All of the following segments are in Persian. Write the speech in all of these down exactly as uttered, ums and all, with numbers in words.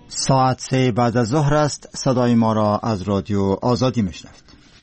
ساعت سه بعد از ظهر است. صدای ما را از رادیو آزادی میشنوید.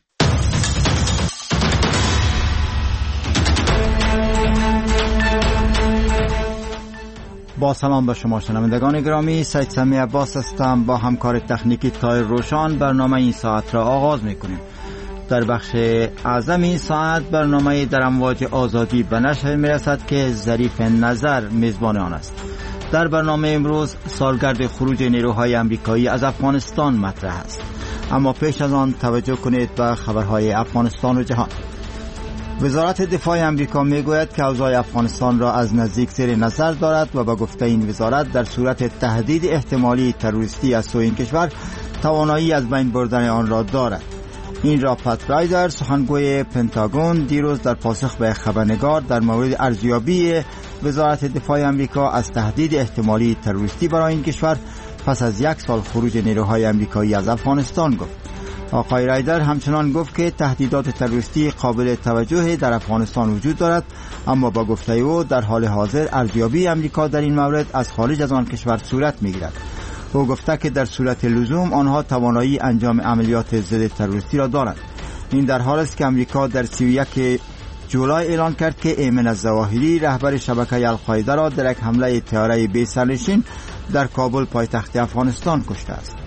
با سلام به شما شنوندگان گرامی، سید سمی عباس هستم. با همکار تکنیکی تایر روشان برنامه این ساعت را آغاز میکنیم. در بخش اعظم این ساعت برنامه در امواج آزادی به نشر میرسد که ظریف نظر میزبان آن است. در برنامه امروز سالگرد خروج نیروهای امریکایی از افغانستان مطرح است، اما پیش از آن توجه کنید به خبرهای افغانستان و جهان. وزارت دفاع امریکا میگوید که اوضاع افغانستان را از نزدیک زیر نظر دارد و به گفته این وزارت در صورت تهدید احتمالی تروریستی از سوی این کشور توانایی از بین بردن آن را دارد. این را پات رایدر، سخنگوی پنتاگون، دیروز در پاسخ به خبرنگار در مورد ارزیابی وزارت دفاع امریکا از تهدید احتمالی تروریستی برای این کشور پس از یک سال خروج نیروهای امریکایی از افغانستان گفت. آقای رایدر همچنان گفت که تهدیدات تروریستی قابل توجه در افغانستان وجود دارد، اما با گفته او در حال حاضر ارزیابی امریکا در این مورد از خارج از آن کشور صورت می‌گیرد. او گفته که در صورت لزوم آنها توانایی انجام عملیات ضد تروریستی را دارند. این در حالی است که امریکا در سی و یک جولای اعلان کرد که ایمن الظواهری، رهبر شبکه القاعده، را در یک حمله طیاره بی سرنشین در کابل پایتخت افغانستان کشته است.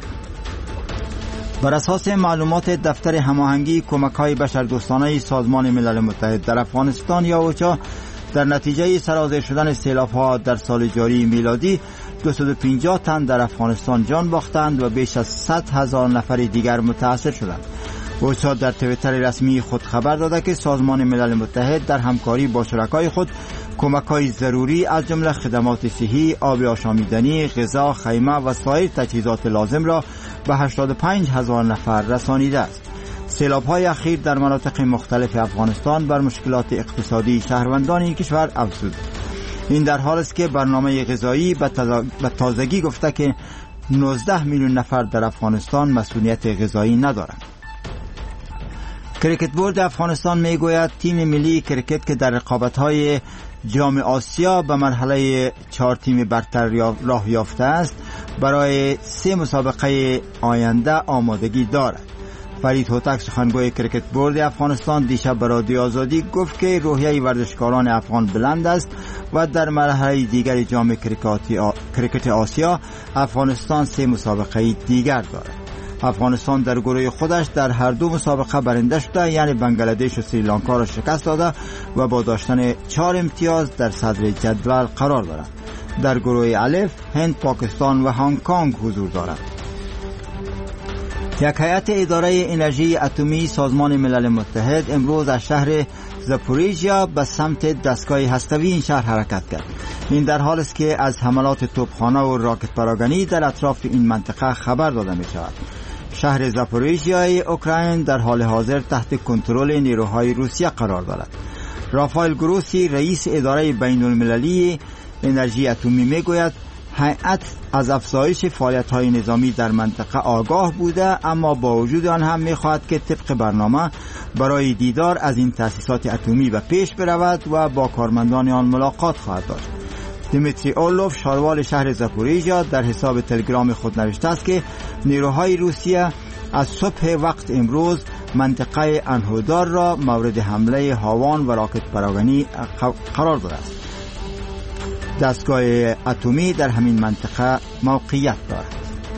بر اساس معلومات دفتر هماهنگی کمک‌های بشردوستانه سازمان ملل متحد در افغانستان یا اوچا، در نتیجه سرازیر شدن سیلاب‌ها در سال جاری میلادی دویست و پنجاه تن در افغانستان جان باختند و بیش از صد هزار نفر دیگر متاثر شدند. اوچا در توییتر رسمی خود خبر داده که سازمان ملل متحد در همکاری با شرکای خود کمک‌های ضروری از جمله خدمات صحی، آب آشامیدنی، غذا، خیمه و سایر تجهیزات لازم را به هشتاد و پنج هزار نفر رسانیده است. سیلاب‌های اخیر در مناطق مختلف افغانستان بر مشکلات اقتصادی شهروندان این کشور افزود. این در حالی است که برنامه غذایی به تازگی گفته که نوزده میلیون نفر در افغانستان مسئولیت غذایی ندارند. کریکت بورد افغانستان میگوید تیم ملی کریکت که در رقابت‌های جام آسیا به مرحله چهار تیم برتر راه یافته است، برای سه مسابقه آینده آمادگی دارد. فرید هوتک، سخنگوی کریکت بورد افغانستان، دیشب به رادیو آزادی گفت که روحیه ورزشکاران افغان بلند است و در مرحله دیگر جام کریکت آسیا افغانستان سه مسابقه دیگر دارد. افغانستان در گروه خودش در هر دو مسابقه برنده شده، یعنی بنگلادش و سریلانکا را شکست داده و با داشتن چهار امتیاز در صدر جدول قرار دارد. در گروه الف هند، پاکستان و هنگ کنگ حضور دارند. یک هیئت اداره انرژی اتمی سازمان ملل متحد امروز از شهر زاپوریژیا به سمت دستگاه هسته‌ای این شهر حرکت کرد. این در حالی است که از حملات توپخانه و راکت پراگنی در اطراف این منطقه خبر داده می شود. شهر زاپوریژیای اوکراین در حال حاضر تحت کنترل نیروهای روسیه قرار دارد. رافائل گروسی، رئیس اداره بین المللی انرژی اتمی میگوید هیئت از افزایش فعالیت‌های نظامی در منطقه آگاه بوده، اما با وجود آن هم می‌خواهد که طبق برنامه برای دیدار از این تأسیسات اتمی به پیش برود و با کارمندان آن ملاقات خواهد داشت. دیمیتری اولوف، شاروال شهر زاپوریژیا، در حساب تلگرام خود نوشته است که نیروهای روسیه از صبح وقت امروز منطقه انهودار را مورد حمله هاوان و راکت پراگنی قرار داده است. دستگاه اتمی در همین منطقه موقعیت دارد.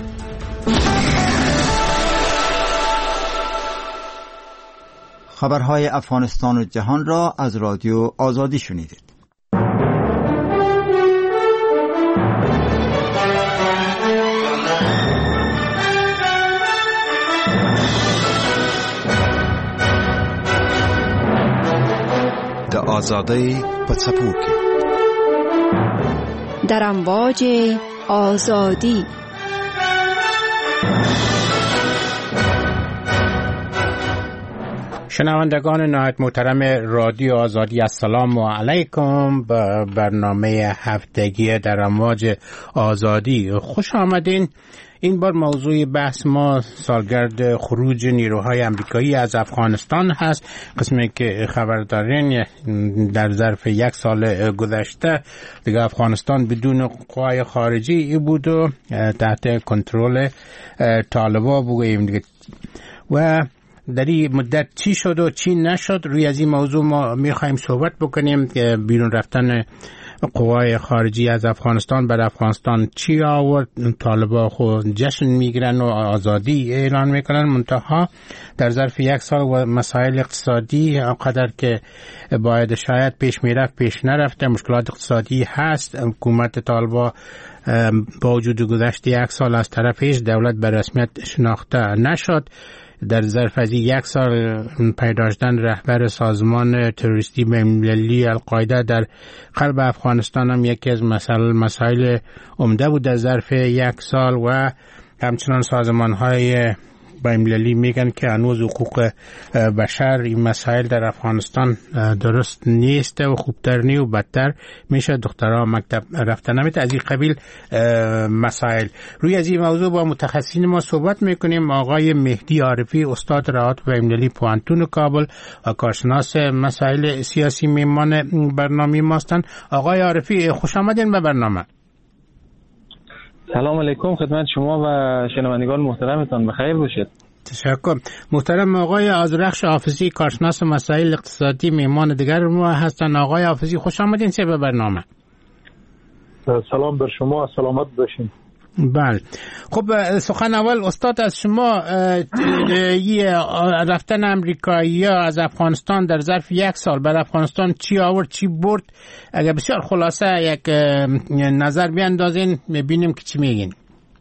خبرهای افغانستان و جهان را از رادیو آزادی شنیدید. د آزادی په څپو کې در امواج آزادی. شنوندگان نهایت محترم رادیو آزادی، السلام علیکم. به برنامه هفتگی در امواج آزادی خوش آمدین. این بار موضوع بحث ما سالگرد خروج نیروهای امریکایی از افغانستان هست. قسمی که خبر دارین در ظرف یک سال گذشته دیگه افغانستان بدون قوای خارجی بود و تحت کنترل طالبان بگوییم دیگه. و در این مدت چی شد و چی نشد، روی از این موضوع ما میخوایم صحبت بکنیم که بیرون رفتن قوای خارجی از افغانستان بر افغانستان چی آورد. طالبان خود جشن میگیرن و آزادی اعلان میکنن، منتها در ظرف یک سال و مسائل اقتصادی قدر که باید شاید پیش میرفت پیش نرفته. مشکلات اقتصادی هست. حکومت طالبان با وجود گذشت یک سال از طرفش دولت به رسمیت شناخته نشد. در ظرف از یک سال پیدا شدن رهبر سازمان تروریستی بین‌المللی القاعده در قلب افغانستان هم یکی از مسائل مسائل عمده بود در ظرف یک سال. و همچنان سازمان های بین‌المللی میگن که هنوز حقوق بشر این مسائل در افغانستان درست نیست و خوبتر نی و بدتر میشه، دخترها مکتب رفتن نمیت از این قبیل مسائل. روی از این موضوع با متخصصین ما صحبت میکنیم. آقای مهدی عارفی، استاد روابط بین‌المللی پوهنتون کابل و کارشناس مسائل سیاسی میمان برنامه ما هستند. آقای عارفی خوش آمدین به برنامه. سلام علیکم خدمت شما و شنوندگان محترمتان، بخیر باشید. تشکر. محترم آقای آذرخش حافظی، کارشناس مسائل اقتصادی میمان دیگر ما هستند. آقای حافظی خوش آمدین به برنامه. سلام بر شما، سلامت باشین. بله. خب سخن اول استاد از شما، یه رفتن امریکایی ها از افغانستان در ظرف یک سال بر افغانستان چی آورد چی برد، اگر بسیار خلاصه یک نظر بیاندازین ببینیم که چی میگین.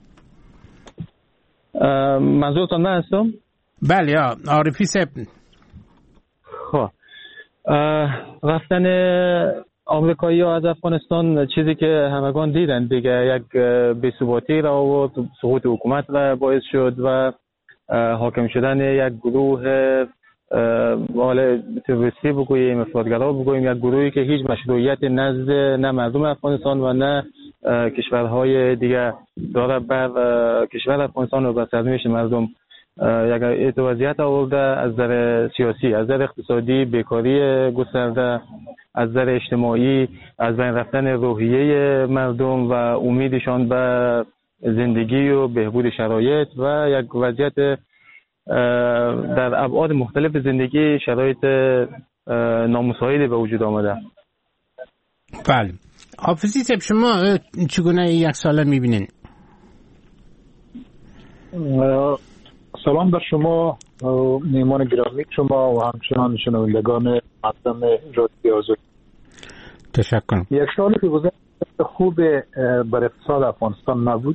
منظورتان من هستم؟ بله یا عارفی صاحب. خب رفتن آمریکایی ها از افغانستان چیزی که همگان دیدن دیگه، یک بی‌ثباتی را آورد، سقوط حکومت را باعث شد و حاکم شدن یک گروه حالا تروریستی بگوییم، افراطگرا بگوییم، یک گروهی که هیچ مشروعیت نزد نه مردم افغانستان و نه کشورهای دیگه داره بر کشور افغانستان و بر سرنوشت مردم یک اعتراضیت آورده. از نظر سیاسی، از نظر اقتصادی بیکاری گسترده، از نظر اجتماعی از بین رفتن روحیه مردم و امیدشان به زندگی و بهبود شرایط و یک وضعیت در ابعاد مختلف زندگی، شرایط نامساعدی به وجود آمده. بله. حافظی صاحب شما چگونه یک ساله میبینین؟ سلام بر شما میهمان گرامی شما و همچنان شنوندگان محترم رادیو آزادی. تشکر. یک سالی که گذشت خوب بر اقتصاد افغانستان نبود.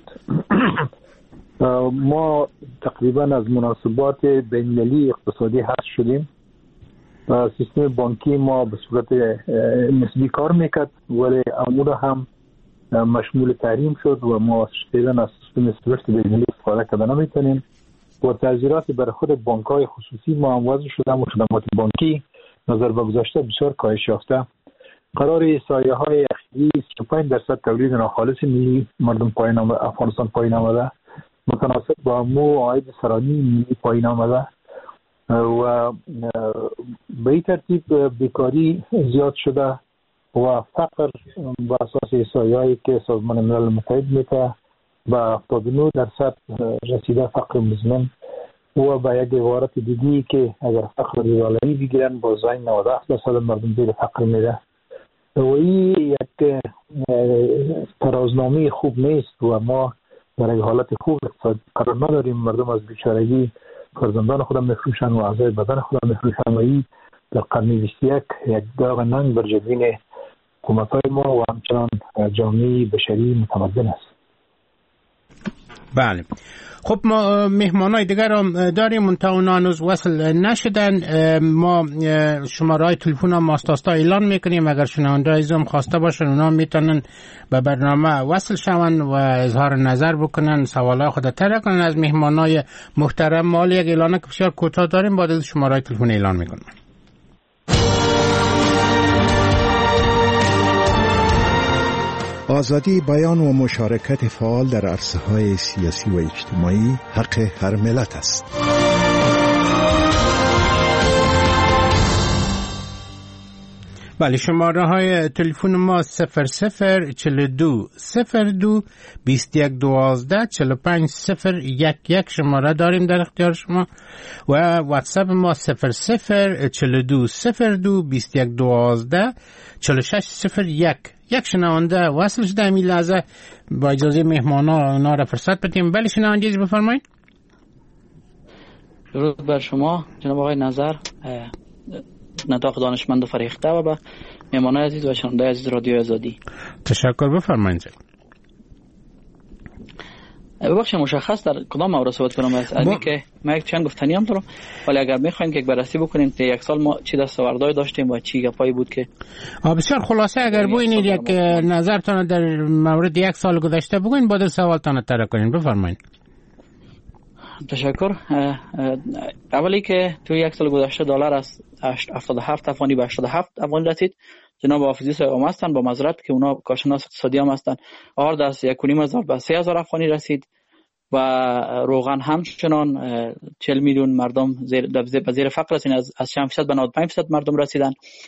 ما تقریبا از مناسبات بین‌المللی اقتصادی حذف شدیم. سیستم بانکی ما به صورت نسبی کار میکرد ولی امور هم مشمول تحریم شد و ما فعلا از سیستم سویفت بین‌المللی استفاده کرده نمیتونیم و تغییرات برای خود بانک‌های خصوصی ما هم وضع شده و خدمات بانکی نظر به گذشته بسیار کاهش یافته. قرار سایه‌های اخیری سی و پنج درصد تولید ناخالص ملی مردم پایین آمده، افغانستان پایین آمده، متناسب با مو عاید سرانی ملی پایین آمده و به این ترتیب بیکاری زیاد شده و فقر با اساس احصایه‌ای که سازمان ملل متحد میته به هفتاد و نه درصد رسیده فقر مزمن و با یک عبارت دیگی که اگر فقر ریالی بگیرن با زاین نود و هفت درصد مردم زیر فقر میده و این یک ترازنامه خوب نیست و ما در یک حالت خوب اقتصادی قرار نداریم. مردم از بیچارگی فرزندان خودم میفروشن و اعضای بدن خودم میفروشن و این در قرن بیست و یک یک داغ ننگ بر جبین حکومت‌های ما و همچنان جامعه بشری متمدن است. بله. خب ما مهمانای دیگر هم داریم منتها اونا هنوز وصل نشدن. ما شماره‌های تلفن هم ماستاستا اعلان میکنیم، اگر شنونده عزیزم خواسته باشن اونا میتونن به برنامه وصل شون و اظهار نظر بکنن، سوالای خود طرح کنن از مهمانای محترم. ما یک اعلان که بسیار کوتاه داریم، بعد از شماره‌های تلفن اعلان میکنم. آزادی بیان و مشارکت فعال در عرصه‌های سیاسی و اجتماعی حق هر ملت است. بله، شماره های تلفن ما صفر صفر چل دو صفر دو بیست یک دوازده چل و پنج صفر یک یک شماره داریم در اختیار شما و واتساپ ما صفر صفر چل دو صفر دو بیست یک دوازده چل و شش صفر یک. یک شنونده وصل شده همین لحظه، با اجازه مهمانا اونا را فرصت بدیم. بله شنونده جیز بفرمایید. درود بر شما جناب آقای نظر، نطاق دانشمند و فریخته و به مهمانای عزیز و شنونده عزیز رادیو آزادی. تشکر، بفرمایید. ببخشید مشخص در کدام مورد صحبت کنم؟ از با... که ما یک چند گفتنی هم دارم، ولی اگر میخوایم که یک بررسی بکنیم که یک سال ما چی دستاوردهای داشتیم و چی گپایی بود که بسیار خلاصه اگر بوینید یک نظرتان در مورد یک سال گذشته بگوین، بعد سوالتان طرح کنین. بفرمایید. تشکر. اولی که توی یک سال گذشته دلار از هفتاد و هفت افغانی به هشتاد و هفت افغانی رسید. جناب حافظی صاحب هستن با معذرت که اونا کارشناس اقتصادی هم هستن. آرد از یک و نیم هزار به سه هزار افغانی رسید و روغن همچنان چهل میلیون مردم زیر به زیر فقر رسیدن، از از شصت درصد به نود و پنج درصد مردم رسیدن.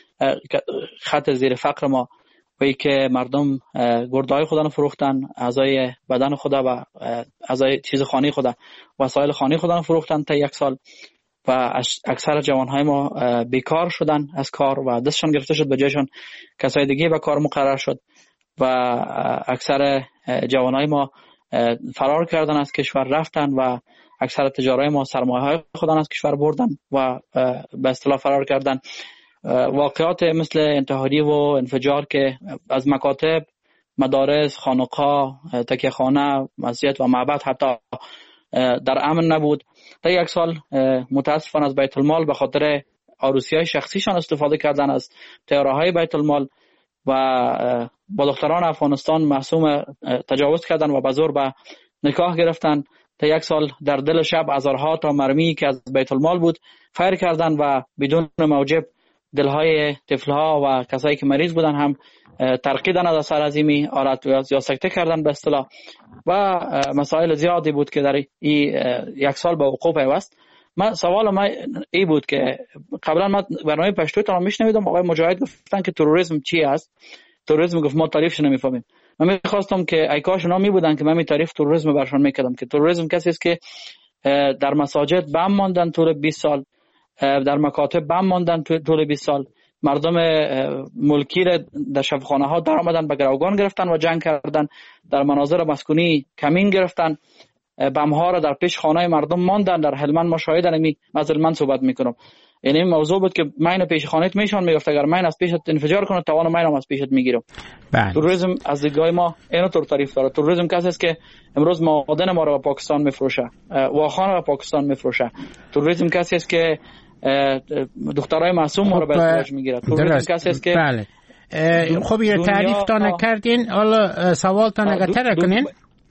خط زیر فقر ما وی که مردم گردهای خودن فروختن، اعضای بدن خود و اعضای چیز خانه خود، وسایل خانه خودن فروختن تا یک سال و اکثر جوانهای ما بیکار شدن از کار و دستشان گرفته شد، به جایشان کسای دیگه به کار مقرر شد و اکثر جوانهای ما فرار کردن از کشور رفتن و اکثر تجارای ما سرمایه‌های خودن از کشور بردن و به اصطلاح فرار کردن. واقعات مثل انتحاری و انفجار که از مکاتب، مدارس، خانقاه، تکیه‌خانه، مسجد و معبد حتی در امن نبود. تا یک سال متاسفانه از بیت المال به خاطر عروسی‌های شخصیشان استفاده کردن از طیاره‌های بیت المال و با دختران افغانستان معصوم تجاوز کردن و به زور به نکاح گرفتن. تا یک سال در دل شب هزارها تا مرمی که از بیت المال بود فایر کردن و بدون موجب دلهای طفلها و کسایی که مریض بودن هم ترقیدن از اثر عظیمی آلت یا سکته کردن به اصطلاح و مسائل زیادی بود که در این یک سال به وقوع پیوست. من سوال ما ای بود که قبلا ما برنامه پشتو تا میشنویدم آقای مجاهد گفتن که تروریسم چی است. تروریسم گفت ما تعریفش نمیفهمیم. من میخواستم که ای کاش اونا میبودن که من می تعریف تروریسم برشون میکردم که تروریسم کسی است که در مساجد بم ماندن طول بیست سال، در مکاتب بم ماندن طول بیست سال، مردم ملکی را در شبخانه ها در آمدن به گروگان گرفتن و جنگ کردن، در مناظر مسکونی کمین گرفتن، بم ها را در پیش خانه مردم ماندن. در هلمند ما شاهدن، می از هلمند صحبت میکنم. یعنی این موضوع بود که من پیش خانهت میشون میگفت اگر من از پیشت انفجار کنه توان من هم از پیشت میگیرم. تروریسم از دیدگاه ما اینو طور تعریف داره. تروریسم کسی است که امروز معادن ما را به پاکستان میفروشه، واخان را به پاکستان میفروشه. تروریسم کسی است که دخترای معصوم ما را به ازدواج میگیره. تروریسم کسی است که بله. خب یه تعریف تا نکردین، حالا سوال تا نگتر کنین.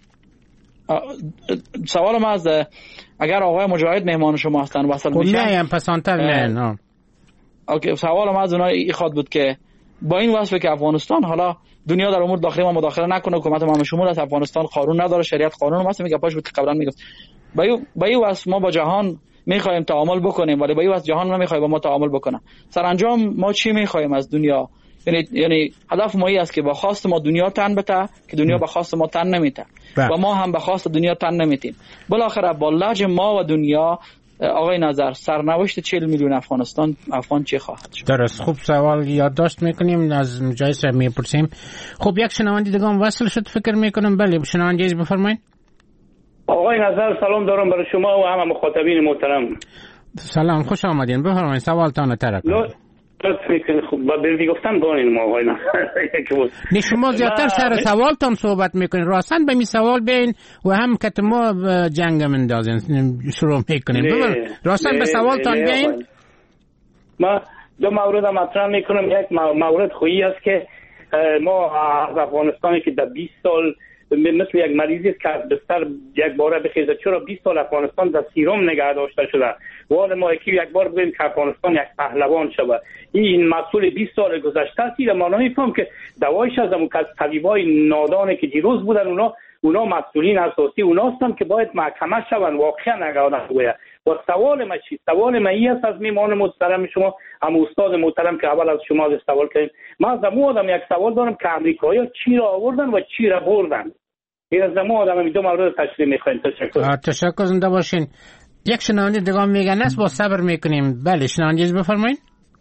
سوال ما از اگر آقای مجاهد مهمان شما هستن وصل میشن نه ام پسانتر نه نه اوکی. سوال ما از اونها این خواد بود که با این وصفه که افغانستان حالا دنیا در امور داخلی ما مداخله نکنه، حکومت ما شمول از افغانستان قانون نداره، شریعت قانون واسه میگه پاش بود قبلا میگفت با این وصف ما با جهان میخوایم تعامل بکنیم، ولی با این وصف جهان نمیخواد با ما تعامل بکنه. سرانجام ما چی میخوایم از دنیا؟ یعنی یعنی هدف ما این است که با خواست ما دنیا تن بده که دنیا با خواست ما تن نمیده و ما هم با خواست دنیا تن نمیتیم. بالاخره با لج ما و دنیا آقای نظر سرنوشت چهل میلیون افغانستان افغان چه خواهد شد؟ درست. خوب سوال یادداشت میکنیم از مجاهد میپرسیم. خب یک شنونده دیگه هم وصل شد فکر میکنم. بله شنونده بفرمایید. آقای نظر سلام دارم برای شما و همه مخاطبین محترم. سلام، خوش آمدین. بفرمایید سوالتان رو طرح کنید. خب با بردی گفتن با این ما آقای نه شما زیادتر سر سوالتان صحبت میکنین راستن به می سوال بین و هم که ما جنگ مندازین شروع میکنین راستن به سوالتان بین. ما دو مورد مطرح میکنم. یک مورد خویی است که ما از افغانستانی که در بیست سال مثل یک مریضی است که از بستر یک باره بخیزه، چرا بیست سال افغانستان در سیروم نگه داشته شده، وال ما یکی یک بار بگیم که افغانستان یک پهلوان شود. این مسئول بیست سال گذشته است. ما نمیفهم که دوایش از اون طبیبای نادانی که دیروز بودن اونا اونا مسئولین اساسی اونا هستند که باید محکمه شون، واقعا نگاه نگوید. و سوال ما چی؟ سوال ما این است از میمان محترم شما، هم استاد محترم که اول از شما سوال کردیم. ما از امو آدم یک سوال دارم که امریکایی‌ها چی را آوردن و چی را بردن. این از امو آدم می دو مورد تشریح می‌خوایم. تشکر. تشکر زنده باشین. یک شنونده دیگه میگن است با صبر میکنیم. بله شنونده بفرمایید.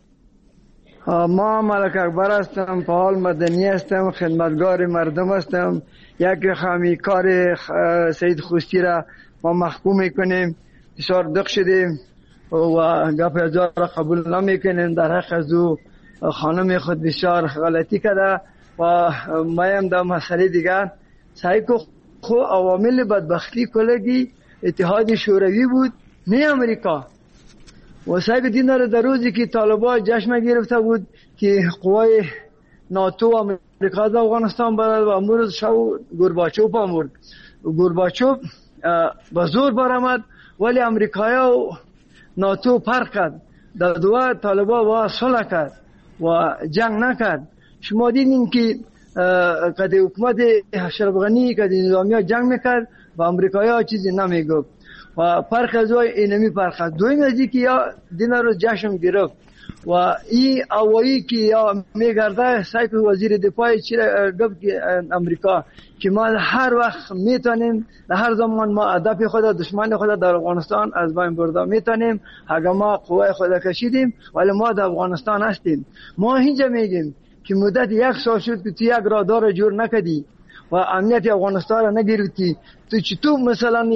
ما ملک اکبر هستم، فعال مدنی هستم، خدمتگار مردم هستم. یک رقمی کار سید خوستی را ما محکوم میکنیم، بسیار دق شدیم و گپ هزار را قبول نمیکنیم. در حق از او خانم خود بسیار غلطی کرده و ما هم در مسئله دیگر سعی که خو عوامل بدبختی کلگی اتحاد شوروی بود نه امریکا. و سعی دین را در روزی که طالبان جشن گرفته بود که قوای ناتو و امریکا از افغانستان برد و امروز شو گورباچوف آمد. گورباچوف به زور برآمد ولی امریکایا و ناتو فرق کرد. در دو طالبان با صلح کرد و جنگ نکرد. شما دیدین که کدی حکومت اشرف غنی کدی نظامی ها جنگ میکرد و امریکایا چیزی نمیگفت و فرق از وای اینمی فرق است. دویم از اینکه یا دین روز جشن گرفت و این اوایی که یا میگرده سعی که وزیر دفاع چیره گفت که امریکا که ما هر وقت میتونیم در هر زمان ما هدف خود دشمن خود در افغانستان از بین برده میتونیم. اگر ما قوای خود کشیدیم ولی ما در افغانستان هستیم. ما اینجا میگیم که مدت یک سال شد که تو یک رادار جور نکدی و امنیت افغانستان را نگرفتی، تو چطور مثلا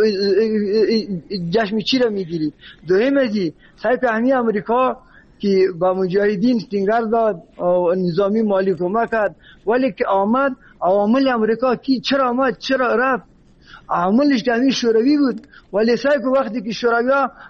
جشن چی را میگیری؟ دویم ازی سعی که همین امریکا که با مجاهدین استنگار داد و نظامی مالی کمک کرد ولی که آمد عوامل امریکا کی چرا آمد چرا رفت؟ عواملش که همین شوروی بود ولی سعی که وقتی که شوروی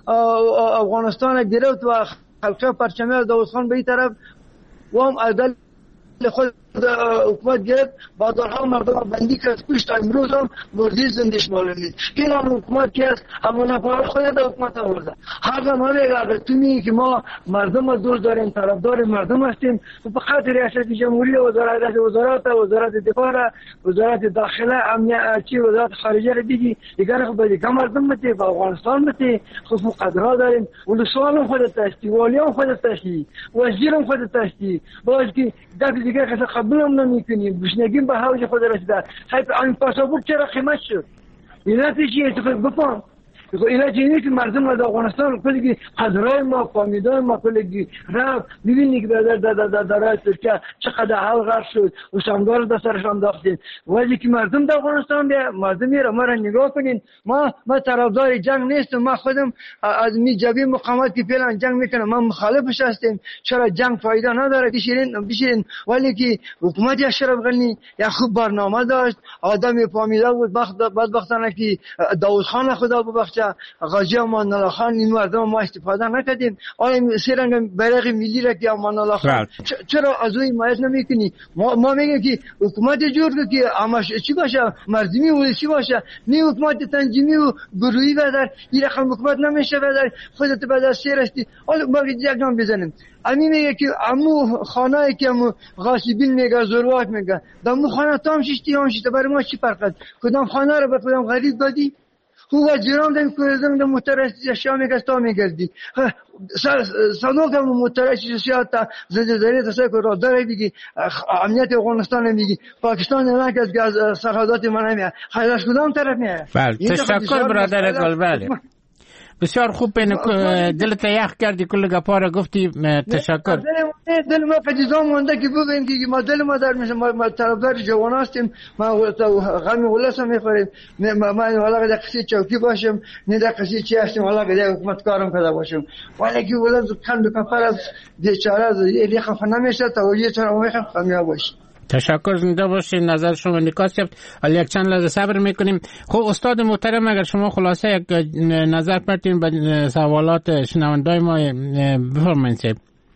افغانستان گرفت و خلقه پرچمی داوودخان به این طرف و هم عدل خود حکومت گرفت بعد آنها مردم بندی کرد کشت. امروز هم مردی زندش معلومید. این هم حکومت که است همون نفرات خود در حکومت آورده. هر زمان اگر تو میگی که ما مردم را دوست داریم طرفدار مردم هستیم و فقط ریاست جمهوری وزارت وزارت وزارت دفاع وزارت داخله امنیت چی وزارت خارجه را دیگی دیگر خب دیگه مردم متی با افغانستان متی خب قدرها داریم ولسوال هم خودت هستی والی هم خودت هستی وزیر هم خودت هستی باز که دفع دیگر کسی قبول هم نمیکنیم. بشنگیم به حوج خود رسیده. خیلی این پاسپورت چرا قیمت شد؟ اینا چیه؟ تو بفهم. اینا چیه که مردم از افغانستان کلی قدرای ما فامیدای ما کلی رفت ببینی که در در در در در ترکیه چقدر حال غرق شد و شمدار در سرش انداختین. ولی که مردم در افغانستان بیا مردمی را ما را نگاه کنین. ما ما طرفدار جنگ نیستم. ما خودم از می جبهه مقاومت که فعلا جنگ میکنم ما مخالفش هستیم. چرا جنگ فایده نداره بشین بشین. ولی که حکومت اشرف غنی یا خوب برنامه داشت آدم فامیدا بود بخت بدبختانه که داوودخان خدا ببخشه غازی امان الله خان این مردم ما استفاده نکردیم. آیا سرنگ بیرق ملی را که امان الله خان چرا از اون حمایت نمیکنی؟ ما ما میگیم که حکومت جور که همش چی باشه مردمی و چی باشه نه حکومت تنظیمی و گروهی بدر این رقم حکومت نمیشه بدر خودت بدر سر استی. حالا ما یک جام بزنیم امی میگه که امو خانه که امو غاصبین میگه زورواک میگه دمو خانه تام شیشتی هم شیشته برای ما چی فرق است؟ کدام خانه رو به کدام غریب دادی؟ خوب جرام دم کوزم دم مترسی شامی کستا میگردی سانو که مترسی سیاتا زلزله تسای که را داره دیگه امنیت افغانستان میگی پاکستان نه که از سرحدات من نمیاد خلاص کدام طرف میاد. بله تشکر برادر گل. بله بسیار خوب. دلت یخ کردی، کل گپا را گفتی. تشکر. دل ما فجیزان مونده که بگویم که ما دل ما در میشه، ما طرفدار جوان هستیم، ما غم ولس هم میخوریم. ما حالا در قصی چوکی باشم، نه در قصی چی هستیم، حالا در حکومت کارم کرده باشم، ولی که ولس کند و کفر از بیچاره از ایلی خفه نمیشه تا یه چرا میخوام کامیاب باشه. تشکر، زنده باشید. نظر شما نیکاست یافت. حالا یک چند لحظه صبر میکنیم. خب استاد محترم، اگر شما خلاصه یک نظر پرتین به سوالات شنوندای ما بفرمایید.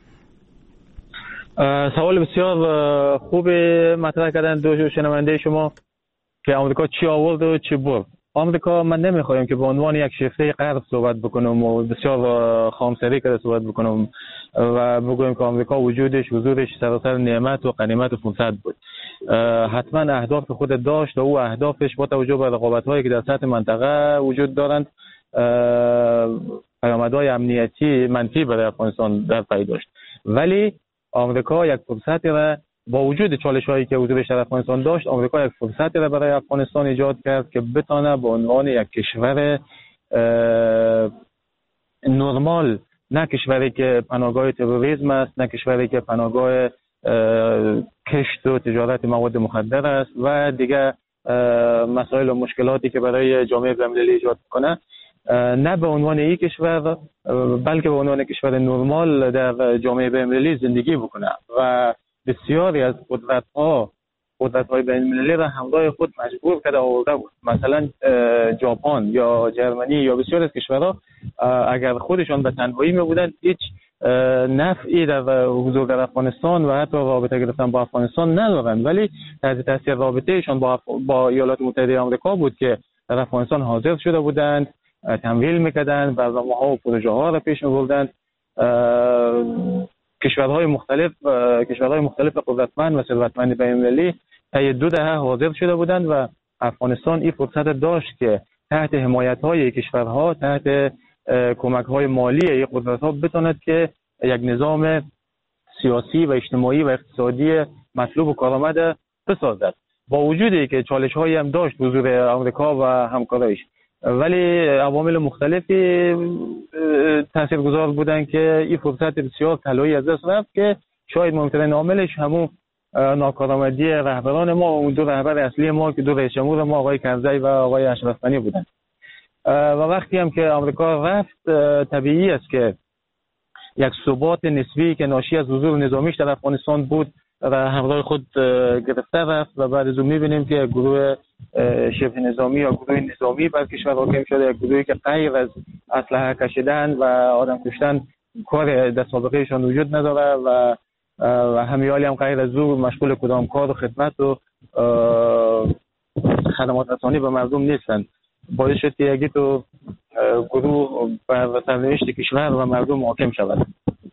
سوال بسیار خوب مطرح کردن دو شنونده شما که آمریکا چی آورد و چی برد. آمریکا من نمیخوایم که به عنوان یک شیفته غرب صحبت بکنم و بسیار خامسری کرده صحبت بکنم و بگویم که آمریکا وجودش حضورش سراسر نعمت و غنیمت و فرصت بود. حتما اهداف خود داشت و او اهدافش با توجه به رقابت‌هایی که در سطح منطقه وجود دارند پیامدهای امنیتی منفی برای افغانستان در پی داشت. ولی آمریکا یک فرصتی را با وجود چالش‌هایی که حضورش در افغانستان داشت، آمریکا یک فرصتی را برای افغانستان ایجاد کرد که بتونه به عنوان یک کشور نرمال، نه کشوری که پناهگاه تروریسم است، نه کشوری که پناهگاه کشت و تجارت مواد مخدر است و دیگه مسائل و مشکلاتی که برای جامعه بین‌المللی ایجاد کنه، نه به عنوان یک کشور بلکه به عنوان کشور نرمال در جامعه بین‌المللی زندگی بکنه و بسیاری از قدرت‌ها قدرت‌های بین‌المللی را همراه خود مجبور کرده آورده بود. مثلا ژاپن یا جرمنی یا بسیاری از کشورها اگر خودشان به تنهایی می‌بودند هیچ نفعی در حضور در افغانستان و حتی رابطه گرفتن با افغانستان ندارند، ولی تحت تاثیر رابطهشان با با ایالات متحده آمریکا بود که در افغانستان حاضر شده بودند، تمویل می‌کردند، برنامه‌ها و پروژه‌ها را پیش می‌بردند. کشورهای مختلف کشورهای مختلف قدرتمند و ثروتمند بین‌المللی طی دو دهه حاضر شده بودند و افغانستان این فرصت داشت که تحت حمایت‌های کشورها، تحت کمک‌های مالی این قدرت‌ها بتواند که یک نظام سیاسی و اجتماعی و اقتصادی مطلوب و کارآمد بسازد. با وجودی که چالش‌هایی هم داشت حضور آمریکا و همکارایش، ولی عوامل مختلفی تاثیرگذار بودن که این فرصت بسیار طلایی از دست رفت که شاید مهمترین عاملش همون ناکارآمدی رهبران ما و دو رهبر اصلی ما که دو رئیس جمهور ما، آقای کرزی و آقای اشرف غنی بودن. و وقتی هم که آمریکا رفت طبیعی است که یک ثبات نسبی که ناشی از حضور نظامیش در افغانستان بود و همراه خود گرفته رفت و بعد از اون می‌بینیم که گروه شبه نظامی یا گروه نظامی بر کشور حاکم شده، یک گروهی که غیر از اسلحه کشیدن و آدم کشتن کار در سابقهشان وجود نداره و و همیالی هم غیر از او مشغول کدام کار و خدمت و خدمات رسانی به مردم نیستند. باعث شد که یکی تو گروه بر سرنوشت کشور و مردم حاکم شود.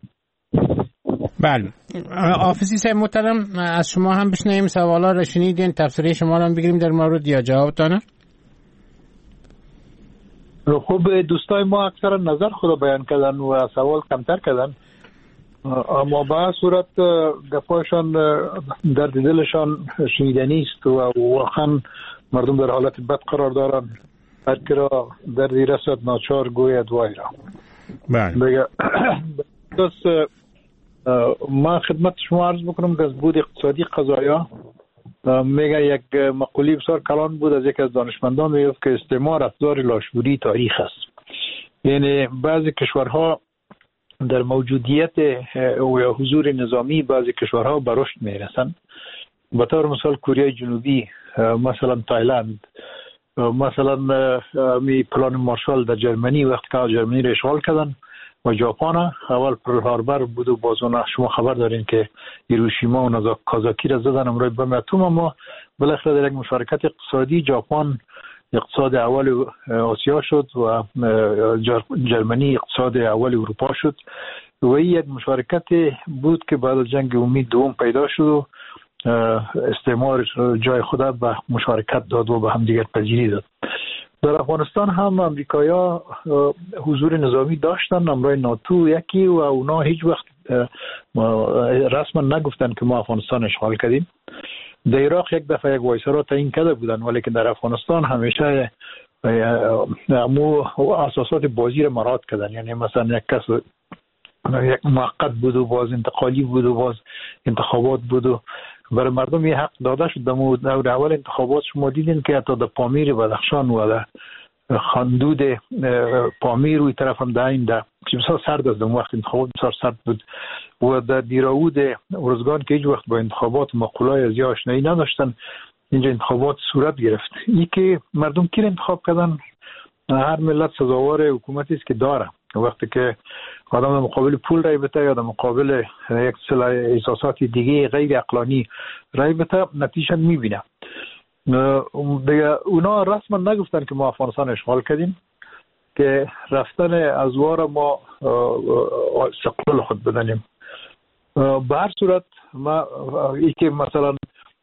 بله، آفیسی صاحب محترم، از شما هم بشنویم سوالا رو شنیدین، تفسیر شما رو هم بگیریم در مورد یا جوابتانه. خب دوستای ما اکثرا نظر خود بیان کردن و سوال کمتر کردن، اما با صورت گپاشان در دلشان شنیدنی است و واقعا مردم در حالت بد قرار دارن، هر کی را در رسد ناچار گوید وای را. بله. بس ما خدمت شما عرض بکنم که از بود اقتصادی قضایا میگه یک مقوله بسیار کلان بود از یک از دانشمندان میگفت که استعمار افزار لاشعوری تاریخ است. یعنی بعضی کشورها در موجودیت و حضور نظامی بعضی کشورها به رشد میرسن. به طور مثال کره جنوبی، مثلا تایلند، مثلا می پلان مارشال در جرمنی وقتی که جرمنی را اشغال کردن و ژاپن اول پرل هاربر بود و بازونه شما خبر دارین که هیروشیما و ناگازاکی را زدن امروز بم اتم، اما بالاخره در یک مشارکت اقتصادی ژاپن اقتصاد اول آسیا شد و جرمنی اقتصاد اول اروپا شد و این یک مشارکت بود که بعد از جنگ امید دوم پیدا شد و استعمار جای خود به مشارکت داد و به هم دیگر پذیری داد. در افغانستان هم امریکایا حضور نظامی داشتن، امرای ناتو یکی، و اونا هیچ وقت رسما نگفتن که ما افغانستان اشغال کردیم. در عراق یک دفعه یک وایسرا تعیین کرده بودن، ولی که در افغانستان همیشه مو اساسات بازی رو مراعات کردن. یعنی مثلا یک کس یک موقت بود و باز انتقالی بود و باز انتخابات بود و برای مردم یه حق داده شد. در اول انتخابات شما دیدین که حتی در پامیر بدخشان و در خاندود پامیر روی طرف هم در این در بسیار سرد است، در وقت انتخابات بسیار سرد بود و در دیراود ارزگان که هیچ وقت با انتخابات مقولای از یا آشنایی نداشتن اینجا انتخابات صورت گرفت. این که مردم کی انتخاب کردن؟ هر ملت سزاوار حکومتی است که داره. وقتی که آدم در مقابل پول رای بده یا در مقابل یک سلسله احساسات دیگه غیر عقلانی رای بده نتیجه میبینه. دیگه اونا رسما نگفتن که ما افغانستان اشغال کردیم، که رفتن ازوار ما استقلال خود بدنیم. به هر صورت ما ای که مثلا